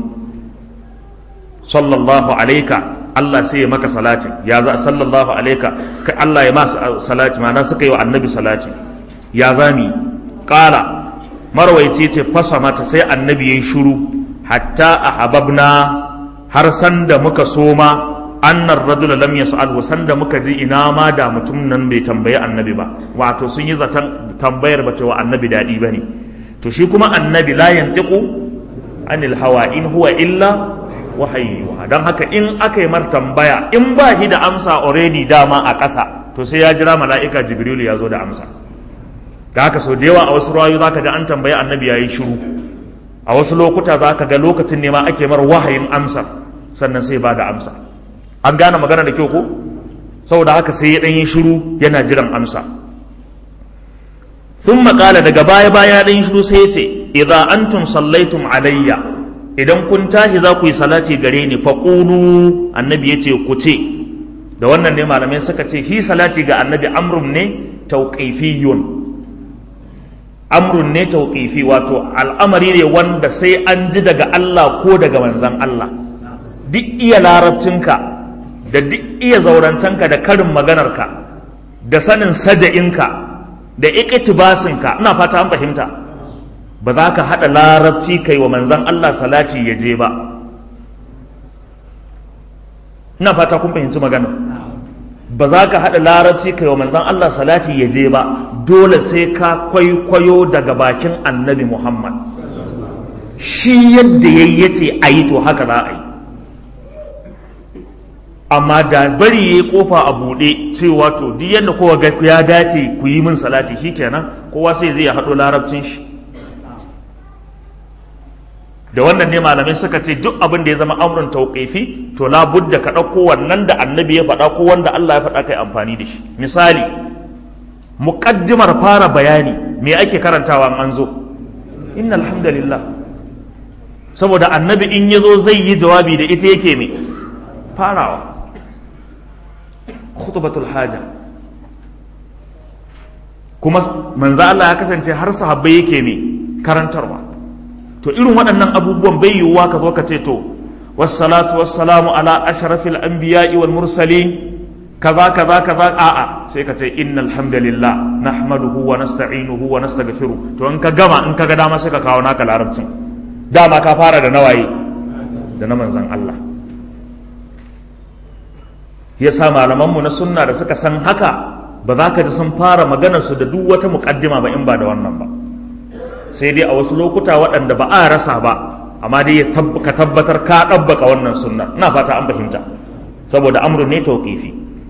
sallallahu alayka, Allah sai ya maka salati, ya za sallallahu alayka, kai Allah ya ma salati, ma'ana suka yi wa annabi salati, ya zami. qala marwaici ce fasa mata, sai annabi yayi shiru, hatta ahabbna, har san da muka soma annar rajul lam yas'alhu, sanda muka ji ina ma da mutum nan bai tambayi annabi ba, wato sun yi zaton tambayar ba ta wa annabi dadi bane. to shi kuma annabi la yantiqu anil hawa in huwa illa wahyu, dan haka in aka yi mar tambaya in ba shi da amsa already dama a ƙasa, to sai ya jira mala'ika jibril ya zo da amsa. da haka sau da yawa a wasu ruwayu zaka ga an tambayi annabi yayi shiru, a wasu lokuta zaka ga lokacin ne ma ake mar wahayin amsa sannan sai ba da amsa. an gane magana da kyau ko? saboda haka sai ya ɗan yi shiru yana jiran amsa. thumma qala, daga baya baya ɗan yi shiru sai ya ce idza antum sallaitum alayya, idan kun tashi za ku yi salati gare ni faqulu, annabi yace ku ce. da wannan ne malamai suka ce shi salati ga annabi amrun ne tauqifiyun, amrun ne tauqifi, wato al'amari ne wanda sai an ji daga Allah ko daga manzon Allah. duk iya larabcinka da duk iya zaurancenka da karin maganarka da sanin saja'inka da iqtibasinka, ina fata an fahimta, ba za ka haɗa larabci kai wa manzon Allah salati ya je ba. ina fata kun fahimci magana. ba za ka haɗa larabci kai wa manzon Allah salati ya je ba, dole sai ka kwaikwayo daga bakin annabi Muhammad. shi yadda yayi yace ayi to haka za a yi. amma da bari yayi kofa a buɗe cewa to duk yadda kowa ga ya dace ku yi min salati, shikenan kowa sai zai haɗo larabcin shi. da wannan ne malamai suka ce duk abin da ya zama amrun tauqifi to la budda ka ɗauko wannan da annabi ya faɗa ko wanda Allah ya faɗa kai amfani da shi. misali muqaddimar fara bayani me ake karantawa an zo? innal hamdalillah, saboda annabi in yazo zai yi jawabi da ita yake me farawa. khutbatul haja kuma manzo Allah ya kasance har sahabbai yake me karantarwa. to irin waɗannan abubuwan bai yiwuwa ka zo ka ce to wassalatu wassalamu ala ashrafil anbiya'i wal mursalin kaza kaza kaza, a'a sai ka ce innal hamdalillah nahmaduhu wa nasta'inuhu wa nastaghfiruh. to in ka gama in ka ga dama sai ka kawo naka larabcin, dama ka fara da nawaye da na manzon Allah. yasa malaman mu na sunna da suka san haka ba za ka ji sun fara maganar su da duk wata muqaddima ba in ba da wannan ba, sai dai a wasu lokuta waɗanda ba a rasa ba, amma dai ka tabbatar ka ɗabbaka wannan sunna. ina fata an fahimta, saboda amru ne tauqifi.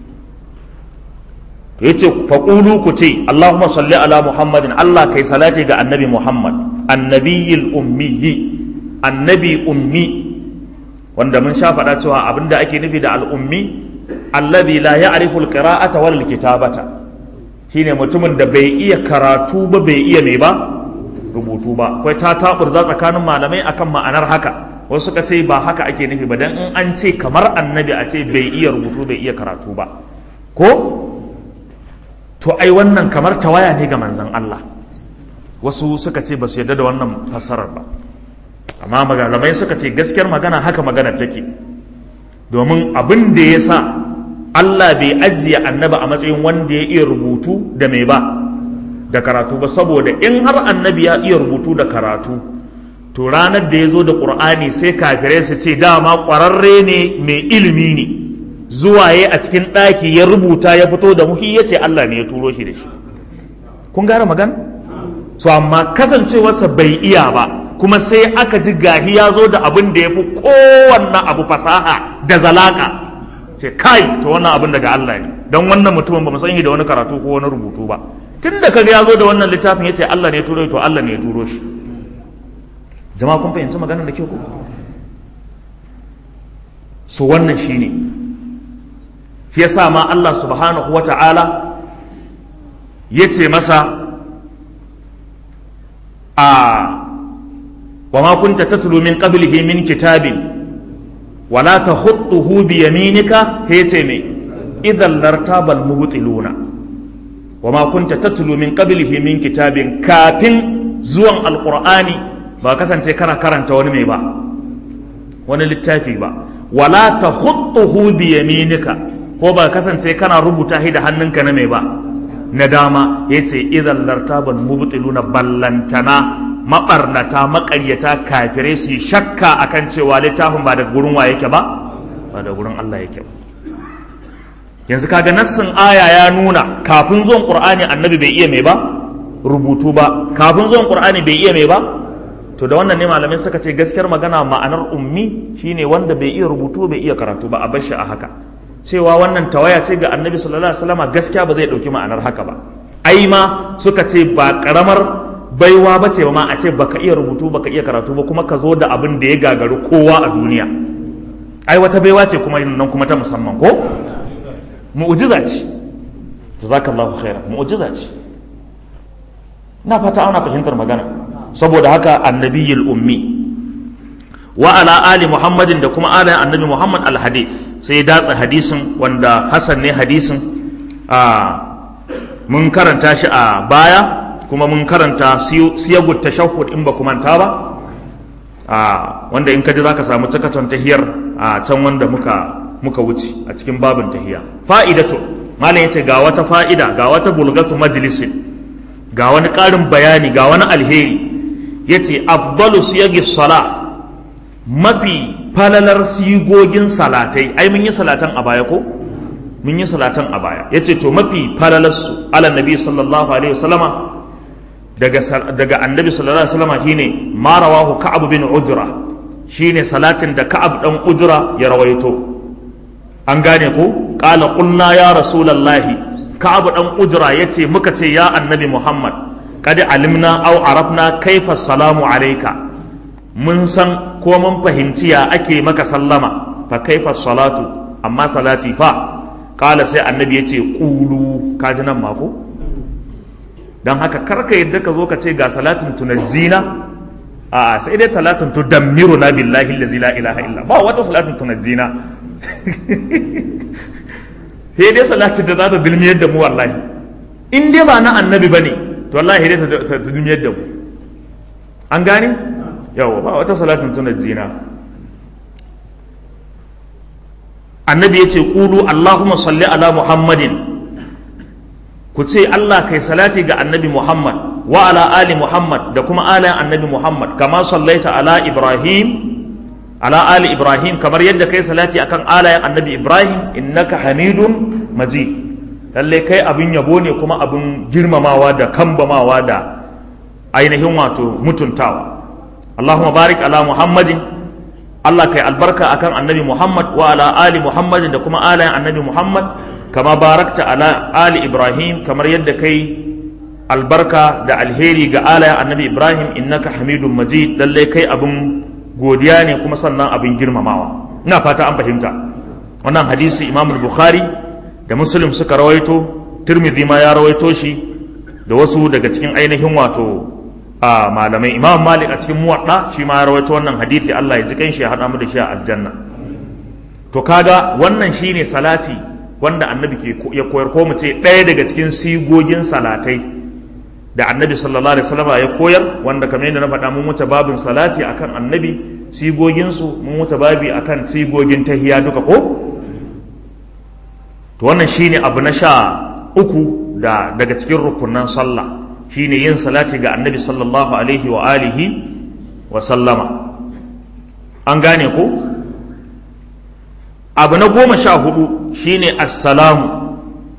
to yace faqulu ku ce Allahumma salli ala Muhammadin, Allah kai salati ga annabi Muhammad, annabiyil ummi, annabi ummi, wanda mun sha faɗa cewa abinda ake nufi da al-ummi alladhi la ya'rifu al-qira'ata wal kitabata, shine mutumin da bai iya karatu ba bai iya me ba rubutu ba. akwai ta taburza tsakanin malamai akan ma'anar haka, wasu suka ce ba haka ake nufi ba, dan in an ce kamar annabi a ce bai iya rubutu bai iya karatu ba ko to ai wannan kamar tawaya ne ga manzon Allah. wasu suka ce ba su yarda da wannan fassarar ba, amma malamai suka ce gaskiyar magana haka magana take, domin abin da ya sa Allah bai ajiye annabi a matsayin wanda ya iya rubutu da mai ba da karatu ba, saboda in har annabi ya iya rubutu da karatu to ranar da ya zo da ƙur'ani sai kafirai su ce dama ƙwararre ne mai ilimi ne, zuwa ya a cikin ɗaki ya rubuta ya fito da muhi ya ce Allah ne ya turo shi da shi. Kun gane magana? So amma kasancewarsa bai iya ba, kuma sai aka ji gahi ya zo da abin da ya fi kowanne abu fasaha da zalaka, ce kai to wannan abin daga Allah ne, don wannan mutumin ba mu san da wani karatu ko wani rubutu ba. Tun da kaga ya zo da wannan littafin ya ce Allah ne ya turo to Allah ne ya turo shi. Jama'a kun fahimci maganar da ke ku? So wannan shine shi yasa ma Allah subhanahu wata'ala ya ce masa a wa ma kunta tatlu min qablihi min kitabin wala takhutuhu bi yaminika yace me idan lartabal mubtiluna wa ma kunta tatlu min qablihi min kitabin, kafin zuwan alqur'ani ba kasance kana karanta wani mai ba wani littafi ba, wala takhutuhu bi yaminika, ko ba kasance kana rubuta shi da hannunka na mai ba na dama. yace idan lartabal mubtiluna, ballantana maɓarnata maƙaryata kafirai su shakka akan cewa littafin ba daga gurin wa yake ba ba daga gurin Allah yake ba. Yanzu kaga nassin aya ya nuna kafin zuwan Qur'ani annabi bai iya mai ba rubutu ba, kafin zuwan Qur'ani bai iya mai ba. To da wannan ne malamai suka ce gaskiyar magana ma'anar ummi shine wanda bai iya rubutu bai iya karatu ba, a bar shi a haka. Cewa wannan tawaya ce ga annabi sallallahu alaihi wasallam gaskiya ba zai dauki ma'anar haka ba. Ai ma suka ce ba karamar baiwa ba ce ma a ce baka iya rubutu baka iya karatu ba kuma ka zo da abin da ya gagaru kowa a duniya. Ai wata baiwa ce kuma nan kuma ta musamman ko mu'jiza ce. Jazakallahu khairan, mu'jiza ce. Na fata ana fahimtar magana. Saboda haka annabiyul ummi wa ala ali muhammadin da kuma ala annabi muhammad al hadith, sai datsa hadisin wanda hasan ne hadisin a mun karanta shi a baya, kuma mun karanta siyagut tashahhud in ba ku manta ba, a wanda in ka ji zaka samu cakaton tahiyar a can wanda muka muka wuce a cikin babin tahiya. Fa'idatu, malam yace ga wata fa'ida, ga wata bulgatu majlisin, ga wani ƙarin bayani, ga wani alheri. Yace afdalu siyagi sala, mafi falalar sigogin salatai. Ai mun yi salatan a baya ko mun yi salatan a baya. Yace to mafi falalar su ala nabi sallallahu alaihi wasallama, daga daga annabi sallallahu alaihi wasallama shine ma rawahu ka'ab bin ujra, shine salatin da ka'ab dan ujra ya rawaito. An gane ko? Qala qulna ya rasulullahi, ka'ab dan ujra yace muka ce ya annabi muhammad, kad alimna aw arafna kaifa salamu alayka, mun san ko mun fahimci ya ake maka sallama, fa kaifa salatu, amma salati fa. Qala sai annabi yace qulu, kaji nan ma ko? Dan haka karka yadda ka zo ka ce ga salatin tunajjina, a sai dai salatin tudammiruna billahi allazi la ilaha illa, ba wata salatin tunajjina. Sai dai salatin da za ta dilmiyar da mu wallahi, in dai ba na annabi bane to wallahi dai ta duniyar da mu. An gane? Yawa ba wata salatin tunajjina. Annabi yace qulu allahumma salli ala muhammadin, ku ce Allah kai salati ga annabi muhammad wa ala ali muhammad da kuma alayen annabi muhammad, kama sallaita ala ibrahim ala ali ibrahim, kamar yadda kai salati akan alayen annabi ibrahim, innaka hamidun majid, lalle kai abin yabo ne kuma abin girmamawa da kambamawa da ainihin wato mutuntawa. Allahumma barik ala muhammadin, Allah kai albarka akan annabi muhammad wa ala ali muhammadin da kuma alayen annabi muhammad, kama barakta ala ali ibrahim, kamar yadda kai albarka da alheri ga alayen annabi ibrahim, innaka hamidun majid, lalle kai abin godiya ne kuma sannan abin girmamawa. Ina fata an fahimta. Wannan hadisi imam bukhari da muslim suka rawaito, tirmidhi ma ya rawaito shi da wasu daga cikin ainihin wato a malamai. Imam malik a cikin muwadda shi ma ya rawaito wannan hadisi, Allah ya ji kanshi ya hada mu da shi a aljanna. To kaga wannan shine salati wanda annabi ke ya koyar, ko mu ce ɗaya daga cikin sigogin salatai da annabi sallallahu alaihi wasallam ya koyar, wanda kamar yadda na faɗa mun wuce babin salati akan annabi, sigogin su mun wuce babi akan sigogin tahiyya duka ko. to wannan shine abu na sha uku da daga cikin rukunan sallah shine yin salati ga annabi sallallahu alaihi wa alihi wa sallama. An gane ko? Abu na goma sha hudu shine assalamu,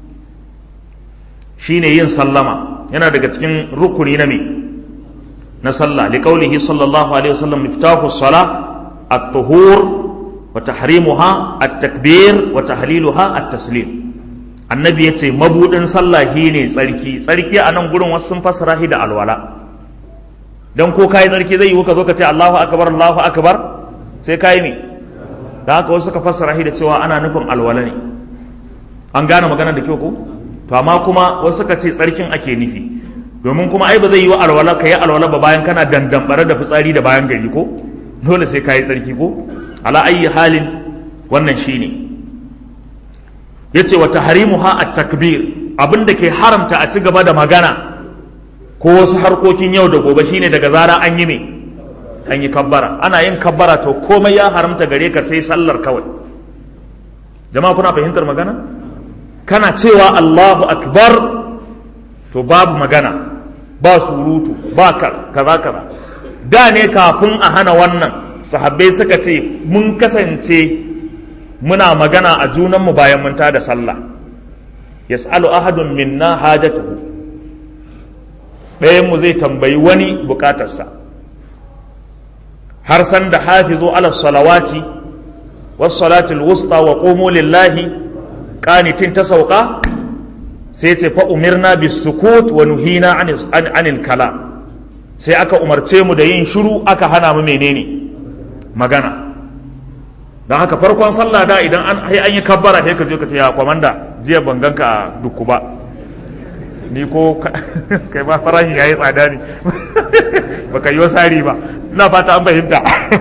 shine yin sallama, yana daga cikin rukuni na me na sallah li qaulihi sallallahu alaihi wa sallam miftahu as-salah at-tuhur wa tahrimuha at-takbir wa tahliluha at-taslim. Annabi yace mabudin sallah shine tsarki. Tsarki a nan gurin wasu sun fassara shi da alwala, dan ko kai tsarki zai yi ka zo ka ce Allahu akbar Allahu akbar sai kai me, da haka wasu suka fassara shi da cewa ana nufin alwala ne. An gane magana da kyau ko? To amma kuma wasu suka ce tsarkin ake nufi, domin kuma ai ba zai yi wa alwala ka yi alwala ba bayan kana dandambare da fitsari da bayan gari ko, dole sai kai tsarki ko. Ala ayyi halin wannan shine yace wa tahrimuha at-takbir, abinda ke haramta a ci gaba da magana ko wasu harkokin yau da gobe shine daga zara an yi me an yi kabbara. Ana yin kabbara to komai ya haramta gare ka sai sallar kawai. Jama'a kuna fahimtar magana? Kana cewa Allahu akbar to babu magana, ba surutu, ba kaza kaza. Da ne kafin a hana wannan sahabbai suka ce mun kasance muna magana a junanmu bayan mun tada sallah. Yas'alu ahadun minna hajatuhu, ɗayan mu zai tambayi wani bukatarsa. Har san da hafizu ala salawati was salatil wusta wa qumu lillahi qanitin ta sauka, sai ce fa umirna bis sukut wa nuhina anil kalam, sai aka umarce mu da yin shiru aka hana mu menene magana. don haka farkon sallah da idan an an yi kabbara sai ka je ka ce ya komanda jiya ban ganka a dukku ba, ni ko kai ba farashi yayi tsada ne baka yi wasari ba, ina fata an fahimta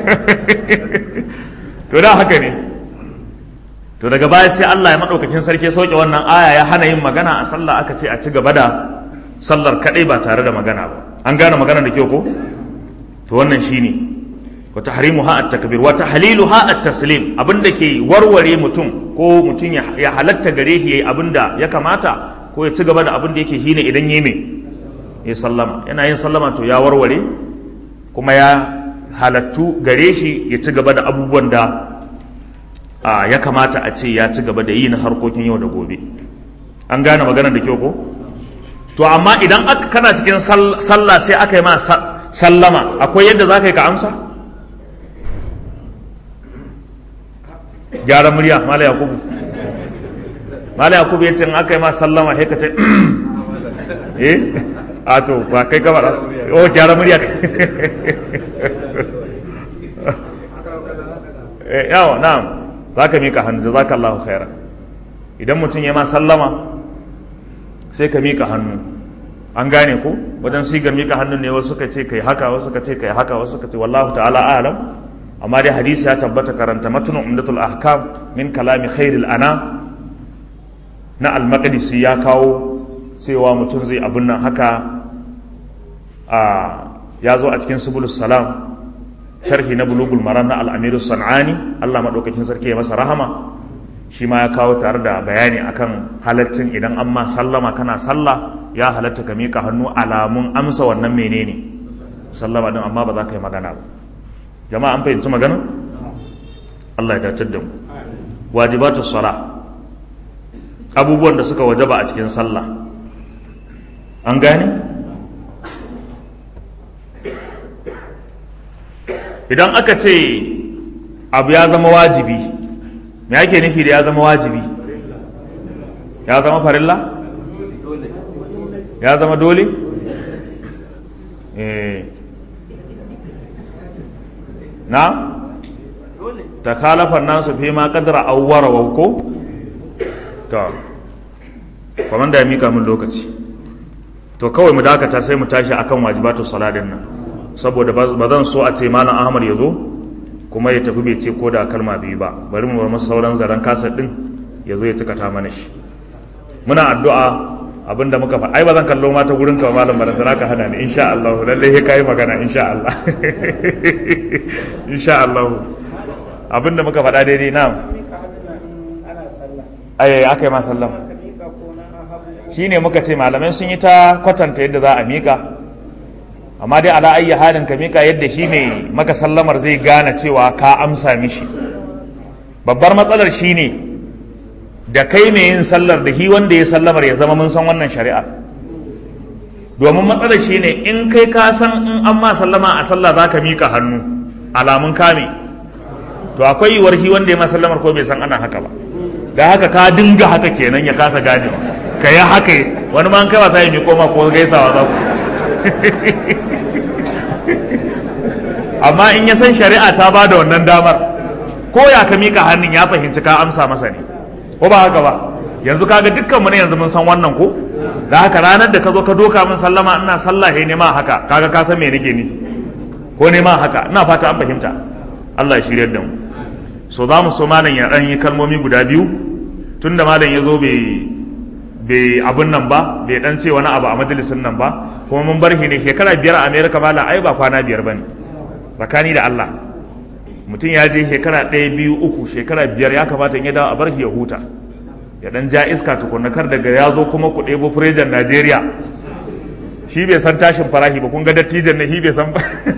to da haka ne. To daga baya sai Allah ya madaukakin sarki sauke wannan aya ya hana yin magana a sallah, aka ce a ci gaba da sallar kadai ba tare da magana ba. An gane magana da kyau ko? To wannan shine wa tahrimuha at-takbir wa tahliluha at-taslim, abinda ke warware mutum ko mutum ya halatta gare shi yayi abinda ya kamata ko ya ci gaba da abinda yake shine idan yayi me ya sallama. Yana yin sallama to ya warware kuma ya halattu gare shi ya ci gaba da abubuwan da ya kamata a ce ya ci gaba da yi na harkokin yau da gobe. An gane maganar da kyau ko? To amma idan kana cikin sallah sai aka yi ma sallama, akwai yadda za ka yi ka amsa? Gyara murya Mala Yakubu. Mala Yakubu yace in aka yi ma sallama sai ka ce eh a to ba kai ka fara. Oh gyara murya. Eh yawa na'am, zaka mika hannu, jazakallahu khairan. Idan mutum ya ma sallama sai ka mika hannu. An gane ko? Wajen sigar mika hannu ne wasu suka ce kai haka, wasu suka ce kai haka, wasu suka ce wallahu ta'ala a'lam. Amma dai hadisi ya tabbata, karanta matnu umdatul ahkam min kalami khairil ana na al-Maqdisi ya kawo cewa mutum zai abun nan haka. a ya zo a cikin subulus salam sharhi na bulugul maram na al-Amir as-San'ani, Allah madaukakin sarki ya masa rahama, shi ma ya kawo tare da bayani akan halaccin idan an ma sallama kana sallah ya halatta ka miƙa hannu alamun amsa wannan menene sallama din, amma ba za ka yi magana ba. Jama'a an fahimci magana? Allah ya dace da mu. Wajibatus sala, abubuwan da suka wajaba a cikin sallah. An gane? Idan aka ce abu ya zama wajibi, me ake nufi da ya zama wajibi? Ya zama farilla? Ya zama dole? Eh. Na? Takalafan nasu fi ma kadara awwara wauko? To, kwaman da ya mika min lokaci. To kawai mu dakata sai mu tashi akan wajibatu saladin nan. Saboda ba zan so a ce Malam Ahmad ya zo kuma ya tafi bai ce ko da kalma biyu ba. Bari mu bar masa sauran zaren kasar din ya zo ya cika ta mana shi. Muna addu'a abinda muka fa ai ba zan kallo mata gurin ka malam barantana ka hana ni insha Allah, lalle sai kai magana insha Allah. Insha Allah abinda muka faɗa daidai na ana sallah ai aka yi ma sallama shine muka ce malamai sun yi ta kwatanta yadda za a mika amma dai ala ayyi halin ka mika yadda shi ne maka sallamar zai gane cewa ka amsa mishi. Babbar matsalar shine da kai mai yin sallar da hi wanda ya sallamar ya zama mun san wannan shari'a, domin matsalar shine in kai ka san in an ma sallama a sallah za ka mika hannu alamun kame, to akwai yiwuwar hi wanda ya ma sallamar ko bai san ana haka ba, da haka ka dinga haka kenan ya kasa ganewa ka yi haka wani ma an kai wasa ya miko ma ko gaisawa za ku amma in ya san shari'a ta ba da wannan damar ko ya ka mika hannun ya fahimci ka amsa masa ne ko ba haka ba. Yanzu kaga dukkan mu ne yanzu mun san wannan ko, da haka ranar da ka zo ka doka min sallama ina sallah ne ma haka kaga ka san me nake nufi ko ne ma haka, ina fata an fahimta. Allah ya shiryar da mu. So za mu so malam ya dan yi kalmomi guda biyu tunda malam ya zo bai bai abun nan ba, bai dan ce wani abu a majalisin nan ba, kuma mun bar shi ne shekara biyar a America malam ai ba kwana biyar bane tsakani da Allah. Mutum ya je shekara ɗaya biyu uku shekara biyar ya kamata in ya dawo a bar shi ya huta ya dan ja iska tukunna, kar daga ya zo kuma ku ɗebo furejan Najeriya shi bai san tashin farashi ba, kun ga dattijan na shi bai san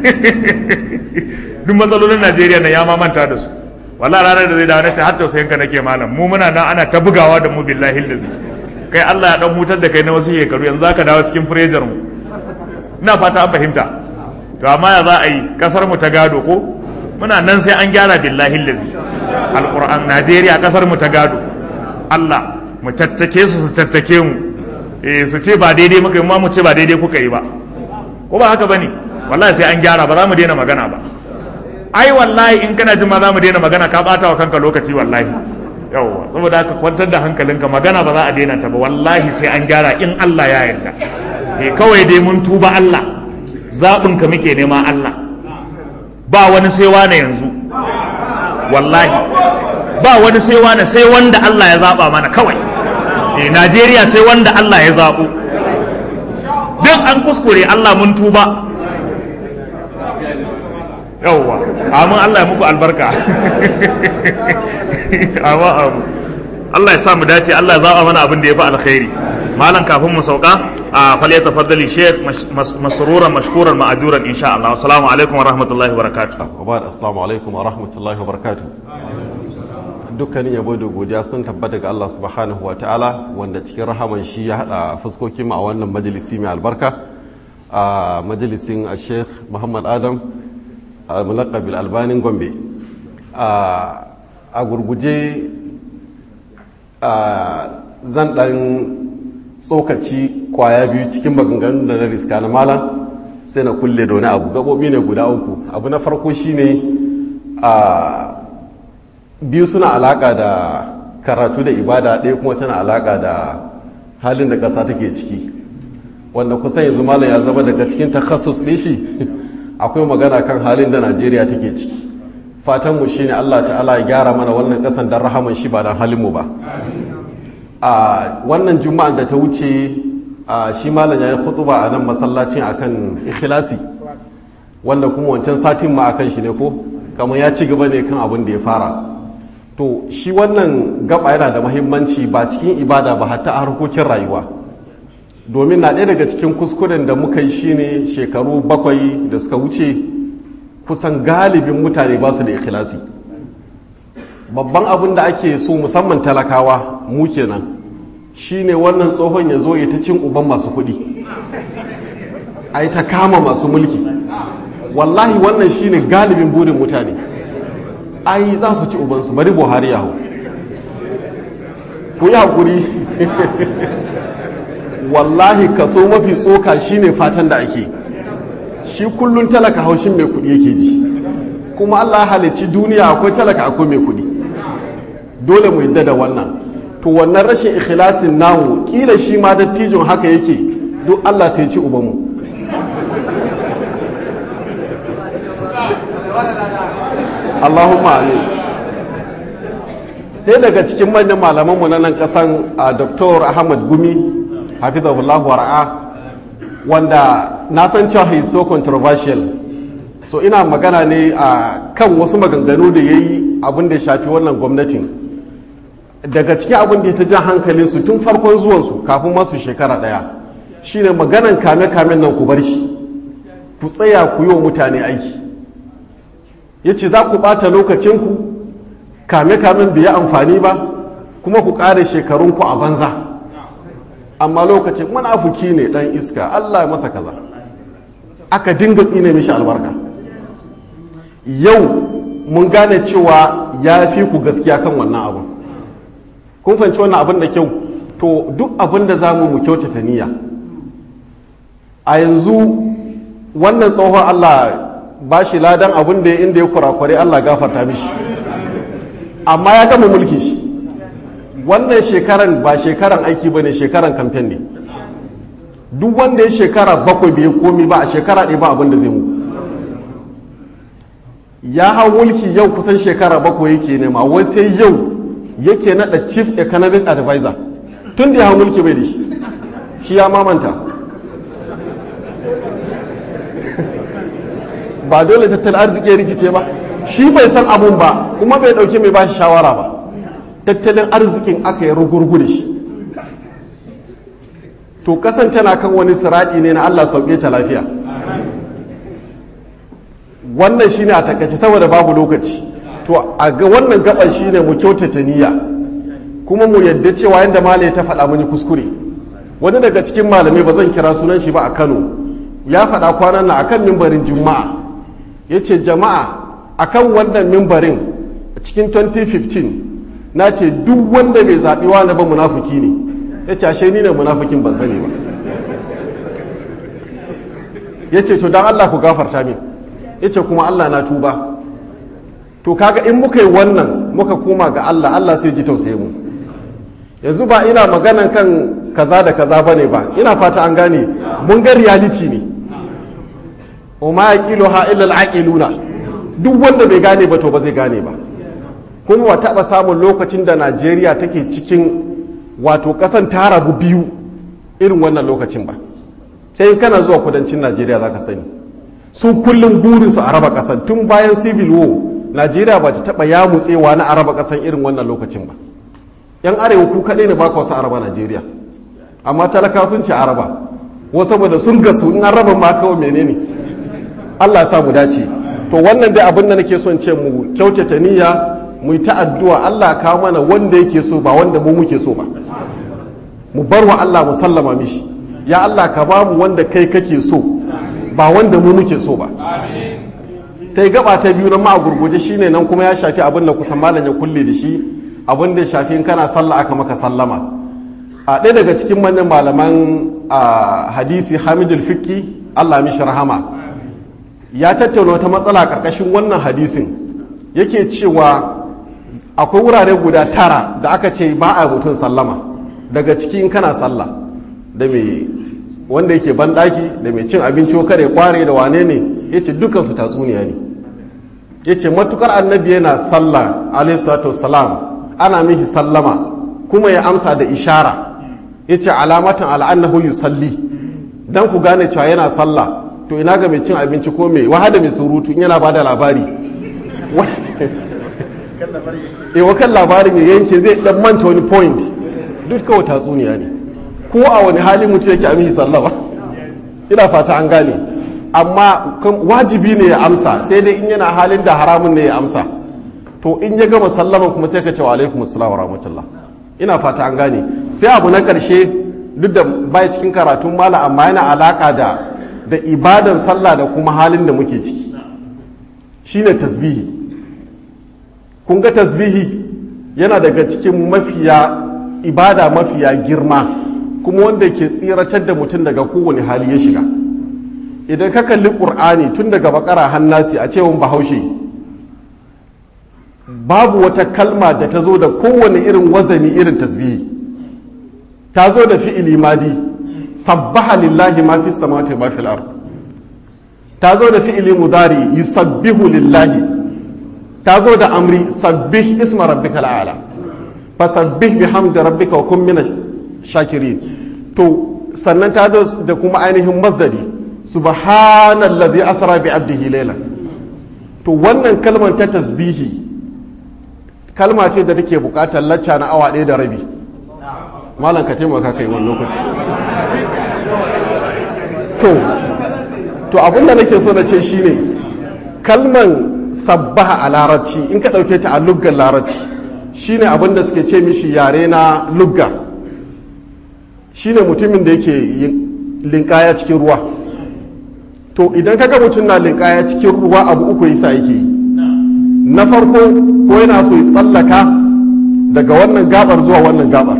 duk matsalolin Najeriya na ya mamanta da su. Wallahi ranar da zai dawo nace har tausayin ka nake malam, mu muna nan ana ta bugawa da mu billahi lazi, kai Allah ya dan hutar da kai na wasu shekaru yanzu zaka dawo cikin furejar mu. Ina fata an fahimta. To amma ya za a yi, kasar mu ta gado ko muna nan sai an gyara billahi lazi. Alquran Najeriya kasar mu ta gado, Allah mu tattake su su tattake mu, eh su ce ba daidai muka yi, ma mu ce ba daidai kuka yi ba, ko ba haka bane? Wallahi sai an gyara, ba za mu daina magana ba. Ai wallahi in kana jin ma za mu daina magana ka bata wa kanka lokaci wallahi. Yawwa, saboda haka kwantar da hankalinka, magana ba za a daina ta ba, wallahi sai an gyara in Allah ya yarda. Eh kawai dai mun tuba Allah, zaɓin ka muke nema Allah, ba wani sai wane yanzu, wallahi ba wani sai wane, sai wanda Allah ya zaɓa mana kawai. Eh Najeriya sai wanda Allah ya zaɓo, duk an kuskure Allah mun tuba. Yawwa, amin, Allah ya muku albarka. Amma abu Allah ya sa mu dace, Allah ya zaba mana abin da ya fi alkhairi. Malam kafin mu sauka a fal ya tafaddali Sheikh masruran mashkuran ma'ajuran insha Allah. Assalamu alaikum wa rahmatullahi wa barakatuh. Wa ba'd, assalamu alaikum wa rahmatullahi wa barakatuh. Dukkanin yabo da godiya sun tabbata ga Allah subhanahu wa ta'ala, wanda cikin rahaman shi ya hada fuskokin mu a wannan majalisi mai albarka, a majalisin Sheikh Muhammad Adam al-mulaqab al-Albanin Gombe. A gurguje zan dan tsokaci kwaya biyu cikin maganganun da na riska na malam, sai na kulle da wani abu. Gabobi ne guda uku. Abu na farko shine a biyu suna alaka da karatu da ibada, ɗaya kuma tana alaka da halin da ƙasa take ciki, wanda kusan yanzu malam ya zama daga cikin takassus ɗin shi akwai magana kan halin da Najeriya take ciki. Fatanmu shine Allah ta'ala ya gyara mana wannan ƙasan don rahaman shi ba don halinmu ba. A wannan juma'an da ta wuce shi malam ya yi khutuba a nan masallacin akan ikhlasi, wanda kuma wancan satin ma akan shi ne ko kamar ya ci gaba ne kan abin da ya fara. To shi wannan gaba yana da muhimmanci ba cikin ibada ba, hatta a harkokin rayuwa, domin na ɗaya daga cikin kuskuren da muka yi shine shekaru bakwai da suka wuce kusan galibin mutane ba su da ikhlasi. Babban abin da ake so musamman talakawa mu kenan shine wannan tsohon ya zo ya ta cin uban masu kuɗi, ai ta kama masu mulki. Wallahi wannan shine galibin burin mutane, ai za su ci ubansu, bari Buhari ya hau. Ku yi haƙuri. Wallahi kaso mafi tsoka shine fatan da ake, shi kullun talaka haushin mai kuɗi yake ji, kuma Allah ya halicci duniya akwai talaka akwai mai kuɗi, dole mu yadda da wannan. To wannan rashin ikhlasin namu kila shi ma dattijon haka yake, duk Allah sai ci ubanmu. Allahumma amin. Ɗaya daga cikin manyan malamanmu na nan ƙasan a Doktor Ahmad Gumi hafizahullah wa ra'a, wanda na san cewa he is so controversial, so ina magana ne a kan wasu maganganu da ya yi abin da ya shafi wannan gwamnatin. daga cikin abin da ya ta jan hankalinsu tun farkon zuwansu kafin masu shekara ɗaya shine maganan kame-kamen nan ku bar shi ku tsaya ku yi wa mutane aiki. Ya ce za ku ɓata lokacinku kame-kamen bai yi amfani ba kuma ku ƙare shekarunku a banza, amma lokacin munafuki ne ɗan iska Allah ya masa kaza, aka dinga tsine mishi albarka. Yau mun gane cewa ya fi ku gaskiya kan wannan abin. Kun fahimci wannan abin da kyau, to duk abin da za mu mu kyautata niyya. A yanzu wannan tsohon Allah ba shi ladan abin da inda ya kurakware Allah gafarta mishi, amma ya gama mulki shi. Wannan shekaran ba shekaran aiki ba ne, shekaran kamfen ne. Duk wanda ya shekara bakwai bai komi ba a shekara ɗaya ba abin da zai mu. Ya hau mulki yau kusan shekara bakwai yake nema, wai sai yau yake naɗa chief economic advisor. Tun da ya hau mulki bai da shi, shi ya mamanta. Ba dole tattalin arziki ya rikice ba, shi bai san abun ba kuma bai ɗauki mai ba shi shawara ba. Tattalin arzikin aka yi rugurgu da shi. To kasan tana kan wani siraɗi ne na Allah sauke ta lafiya. Wannan shine a takaice saboda babu lokaci. To a ga wannan gaban shine mu kyautata niyya kuma mu yadda cewa yanda malai ta faɗa muni kuskure. Wani daga cikin malamai ba zan kira sunan shi ba a Kano ya faɗa kwanan nan akan mimbarin Juma'a. Yace jama'a akan wannan mimbarin cikin twenty fifteen na ce duk wanda bai zaɓi wani ba munafuki ne. Ya ce ashe ni ne munafikin ban sani ba. Ya ce to don Allah ku gafarta min. Ya ce kuma Allah na tuba. To kaga in muka yi wannan muka koma ga Allah, Allah sai ji tausaye mu. Yanzu ba ina maganan kan kaza da kaza bane ba, ina fata an gane mun ga reality ne. O ma yaqiluha illa al-aqiluna. Duk wanda bai gane ba to ba zai gane ba. Kuma wa taɓa samun lokacin da Najeriya take cikin wato kasan ta rabu biyu irin wannan lokacin ba, sai kana zuwa kudancin Najeriya za ka sani su kullum burinsu a raba kasan. Tun bayan civil war Najeriya ba ta taba ya mutsewa na araba kasan irin wannan lokacin ba. Yan arewa ku kaɗai ne ba ka wasu araba Najeriya, amma talaka sun ce araba wasu saboda sun gasu in an raba ma kawai menene. Allah ya sa mu dace. To wannan dai abin da nake son ce mu kyautata niyya, mu yi ta'addu'a Allah kawo mana wanda yake so ba wanda mu muke so ba, mu bar wa Allah mu sallama mishi. Ya Allah ka ba mu wanda kai kake so ba wanda mu muke so ba. Sai gaba ta biyu na ma a gurguje shine nan kuma ya shafi abin da kusan malam ya kulle da shi, abin da shafi in kana sallah aka maka sallama. A ɗaya daga cikin manyan malaman hadisi Hamidul Fikki Allah mishi rahama ya tattauna wata matsala ƙarƙashin wannan hadisin, yake cewa akwai wurare guda tara da aka ce ba a mutum sallama. Daga cikin kana sallah da mai wanda yake banɗaki da mai cin abinci ko kare kware da wane ne, ya ce dukansu tatsuniya ne. Ya ce matukar annabi yana sallah alaihi salatu wassalam ana mihi sallama kuma ya amsa da ishara, ya ce alamatan al'annahu yusalli, dan ku gane cewa yana sallah. To ina ga mai cin abinci ko mai wahada mai surutu in yana bada labari e wakan labarin ya yanke zai dan manta wani point, duk kawai tatsuniya ne. Ko a wani hali mutum yake amihi sallama, ina fata an gane. Amma wajibi ne ya amsa, sai dai in yana halin da haramun ne ya amsa. To in ya gama sallaman kuma sai ka ce wa alaikum assalam wa rahmatullah, ina fata an gane. Sai abu na karshe duk da bai cikin karatun mala amma yana alaka da da ibadan sallah da kuma halin da muke ciki, shine tasbihi. Kun ga tasbihi yana daga cikin mafiya ibada mafiya girma kuma wanda ke tsiratar da mutum daga kowane hali ya shiga. Idan ka kalli ƙur'ani tun daga bakara hannasi a cewan bahaushe babu wata kalma da ta zo da kowane irin wazani irin tasbihi. Ta zo da fi'ili madi, sabbaha lillahi ma fi samawati wa ma fil ard. Ta zo da fi'ili mudari, yusabbihu lillahi. Ta zo da amri, sabbih isma rabbikal a'la, fasabbih bihamdi rabbika wa kun minash shakirin. To sannan ta zo da kuma ainihin masdari, subhanallazi asra bi abdihi laylan. To wannan kalmar ta tasbihi kalma ce da take bukatar lacca na awa ɗaya da rabi. Malam ka taimaka kai wani lokaci. To, to abinda nake so na ce shine kalman sabbaha a larabci in ka ɗauke ta a luggar larabci shine abinda suke ce mishi yare na lugga, shine mutumin da yake linkaya cikin ruwa. To idan kaga mutum na linkaya cikin ruwa abu uku yasa yake yi. Na farko ko yana so ya tsallaka daga wannan gabar zuwa wannan gabar.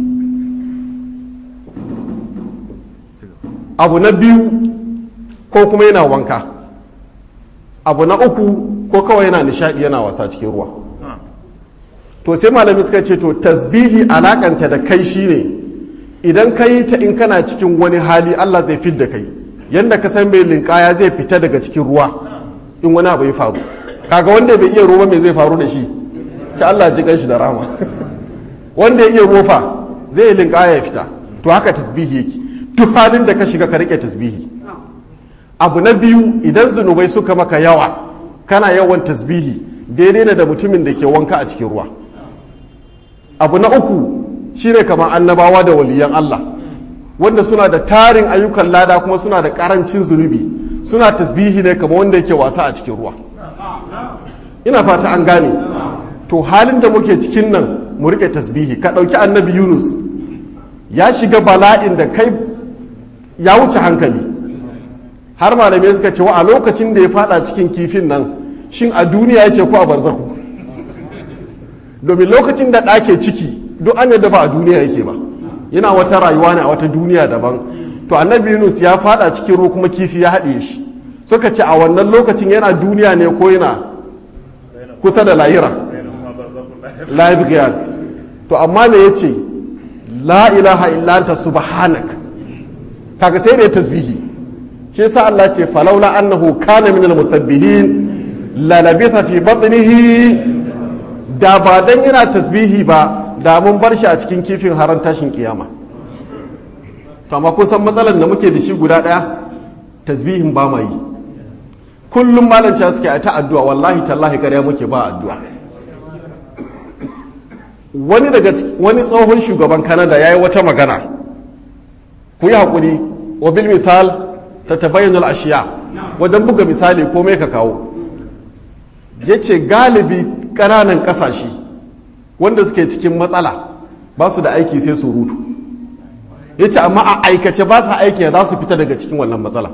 Abu na biyu ko kuma yana wanka. Abu na uku ko kawai yana nishadi yana wasa cikin ruwa. To sai malami suka ce to tasbihi alakanta da kai shine idan ka yi ta in kana cikin wani hali Allah zai fidda kai, yanda ka san mai linkaya zai fita daga cikin ruwa in wani abu ya faru. Kaga wanda bai iya ruwa mai zai faru da shi ta Allah ji kanshi da rama. Wanda ya iya ruwa zai linkaya ya fita. To haka tasbihi yake, duk halin da ka shiga ka rike tasbihi. Abu na biyu idan zunubai suka maka yawa kana yawan tasbihi daidai ne da mutumin da ke wanka a cikin ruwa. Abu na uku shine kamar annabawa da waliyan Allah wanda suna da tarin ayyukan lada kuma suna da karancin zunubi, suna tasbihi ne kamar wanda yake wasa a cikin ruwa. Ina fata an gane. To halin da muke cikin nan mu rike tasbihi. Ka ɗauki annabi Yunus ya shiga bala'in da kai ya wuce hankali, har malamai suka ce wa a lokacin da ya fada cikin kifin nan shin a duniya yake ko a barzaku, domin lokacin da ɗake ciki duk an yadda ba a duniya yake ba, yana wata rayuwa ne a wata duniya daban. To annabi Yunus ya fada cikin ruwa kuma kifi ya haɗe shi, suka ce a wannan lokacin yana duniya ne ko yana kusa da lahira, live giyar. To amma me yace la ilaha illa anta subhanak, kaga sai da ya tasbihi. shi yasa Allah ce falaula annahu kana minal musabbihin la labitha fi batnihi, da ba dan yana tasbihi ba da mun bar shi a cikin kifin haran tashin kiyama. To amma kun san matsalar da muke da shi guda daya, tasbihin ba ma yi. Kullum malanci suke a ta addu'a, wallahi tallahi kariya muke ba addu'a. Wani daga wani tsohon shugaban Canada yayi wata magana, ku yi hakuri, wa bil misal tatabayyanul ashiya, wajen buga misali komai ka kawo. Yace galibi ƙananan ƙasashe wanda suke cikin matsala ba su da aiki sai surutu. Yace amma a aikace ba su aiki za su fita daga cikin wannan matsala.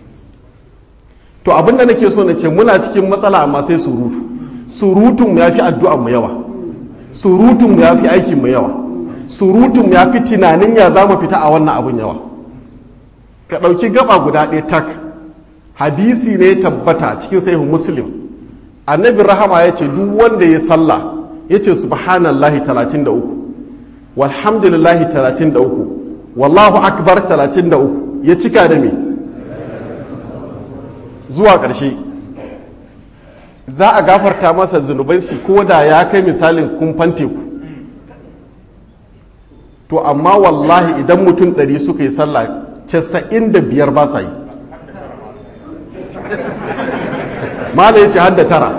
To abinda nake so na ce muna cikin matsala amma sai surutu. Surutun ya fi addu'an mu yawa. Surutun ya fi aikin mu yawa. Surutun ya fi tunanin ya za mu fita a wannan abun yawa. Ka ɗauki gaba guda ɗaya tak, hadisi ne tabbata cikin sahih Muslim. Annabi rahama ya ce duk wanda ya sallah ya ce subhanallahi talatin da uku, walhamdulillahi talatin da uku, wallahu akbar talatin da uku, ya cika da me zuwa ƙarshe, za a gafarta masa zunubai shi ko da ya kai misalin kumfan teku. To amma wallahi idan mutum ɗari suka yi sallah casa'in da biyar ba sa yi. Mala ya ce har da tara.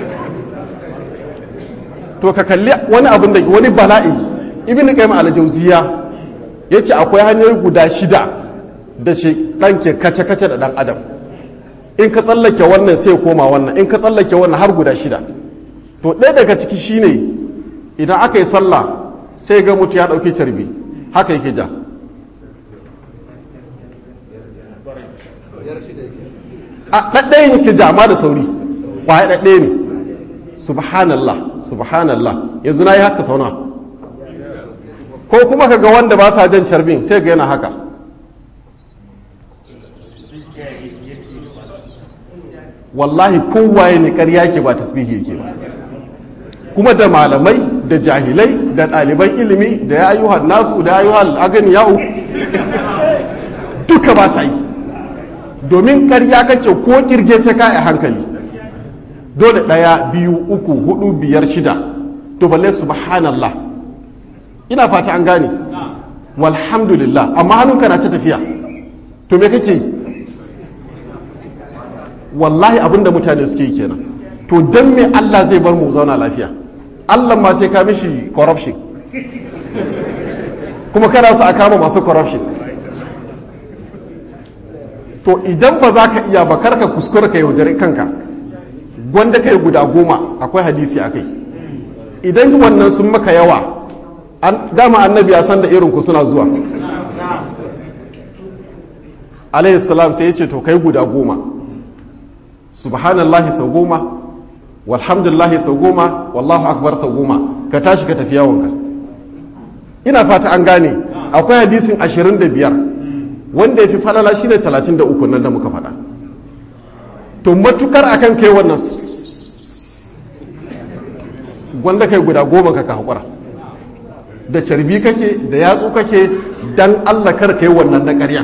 To ka kalli wani abin da wani bala'i, Ibn Qayyim al-Jawziyya yace akwai hanyoyi guda shida da shi dan ke kace-kace da dan adam. In ka tsallake wannan sai koma wannan, in ka tsallake wannan har guda shida. To ɗaya daga ciki shine idan aka yi sallah sai ga mutu ya ɗauki carbi, haka yake ja. A ɗaɗɗayin yake ja amma da sauri, ƙwaya ɗaɗɗaya ne. Subhanallah, subhanallah, yanzu na yi haka sauna. Ko kuma ka ga wanda ba sa jan carbin sai ga yana haka. Wallahi kowaye ne ƙarya ke ba tasbihi yake ba. Kuma da malamai da jahilai da ɗaliban ilimi da ya ayyuhan nasu da ya ayyuhan agani ya'u duka ba sa yi. Domin ƙarya kake ko kirge sai ka yi hankali. Dole ɗaya biyu uku hudu biyar shida, to balle subhanallah. Ina fata an gane. Walhamdulillah, amma hannunka na ta tafiya. To me kake yi? Wallahi abinda mutane suke yi kenan. To dan me Allah zai bar mu zauna lafiya? Allah ma sai ka mishi corruption kuma kana su a kama masu corruption. To idan ba za ka iya ba karka kuskura ka yaudare kanka, gwanda ka yi guda goma, akwai hadisi a kai. Idan wannan sun maka yawa, dama annabi ya san da irin ku suna zuwa alayhi salam, sai ya ce to kai guda goma, subhanallahi sau goma, walhamdulillahi sau goma, wallahu akbar sau goma, ka tashi ka tafi yawonka. Ina fata an gane. Akwai hadisin ashirin da biyar wanda ya fi falala shi ne talatin da uku nan da muka faɗa. To matukar akan kai wannan wanda kai guda goma ka haƙura, da carbi kake da yatsu kake, dan Allah kar kai wannan na ƙarya.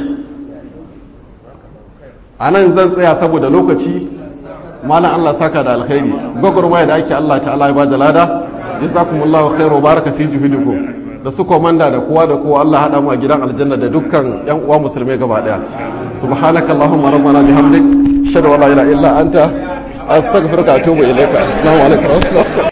A nan zan tsaya saboda lokaci. Malam Allah saka da alkhairi, gwagwarmaya da ake Allah ta'ala ya ba da lada, jazakumullahu khairu, baraka fi juhudikum. Da su komanda da kowa da kowa Allah haɗa mu a gidan aljanna da dukkan yan uwa musulmai gaba daya. Subhanakallahumma rabbana bihamdik, ashhadu an la ilaha illa anta, astaghfiruka wa atubu ilayka. Assalamu alaikum wa rahmatullahi.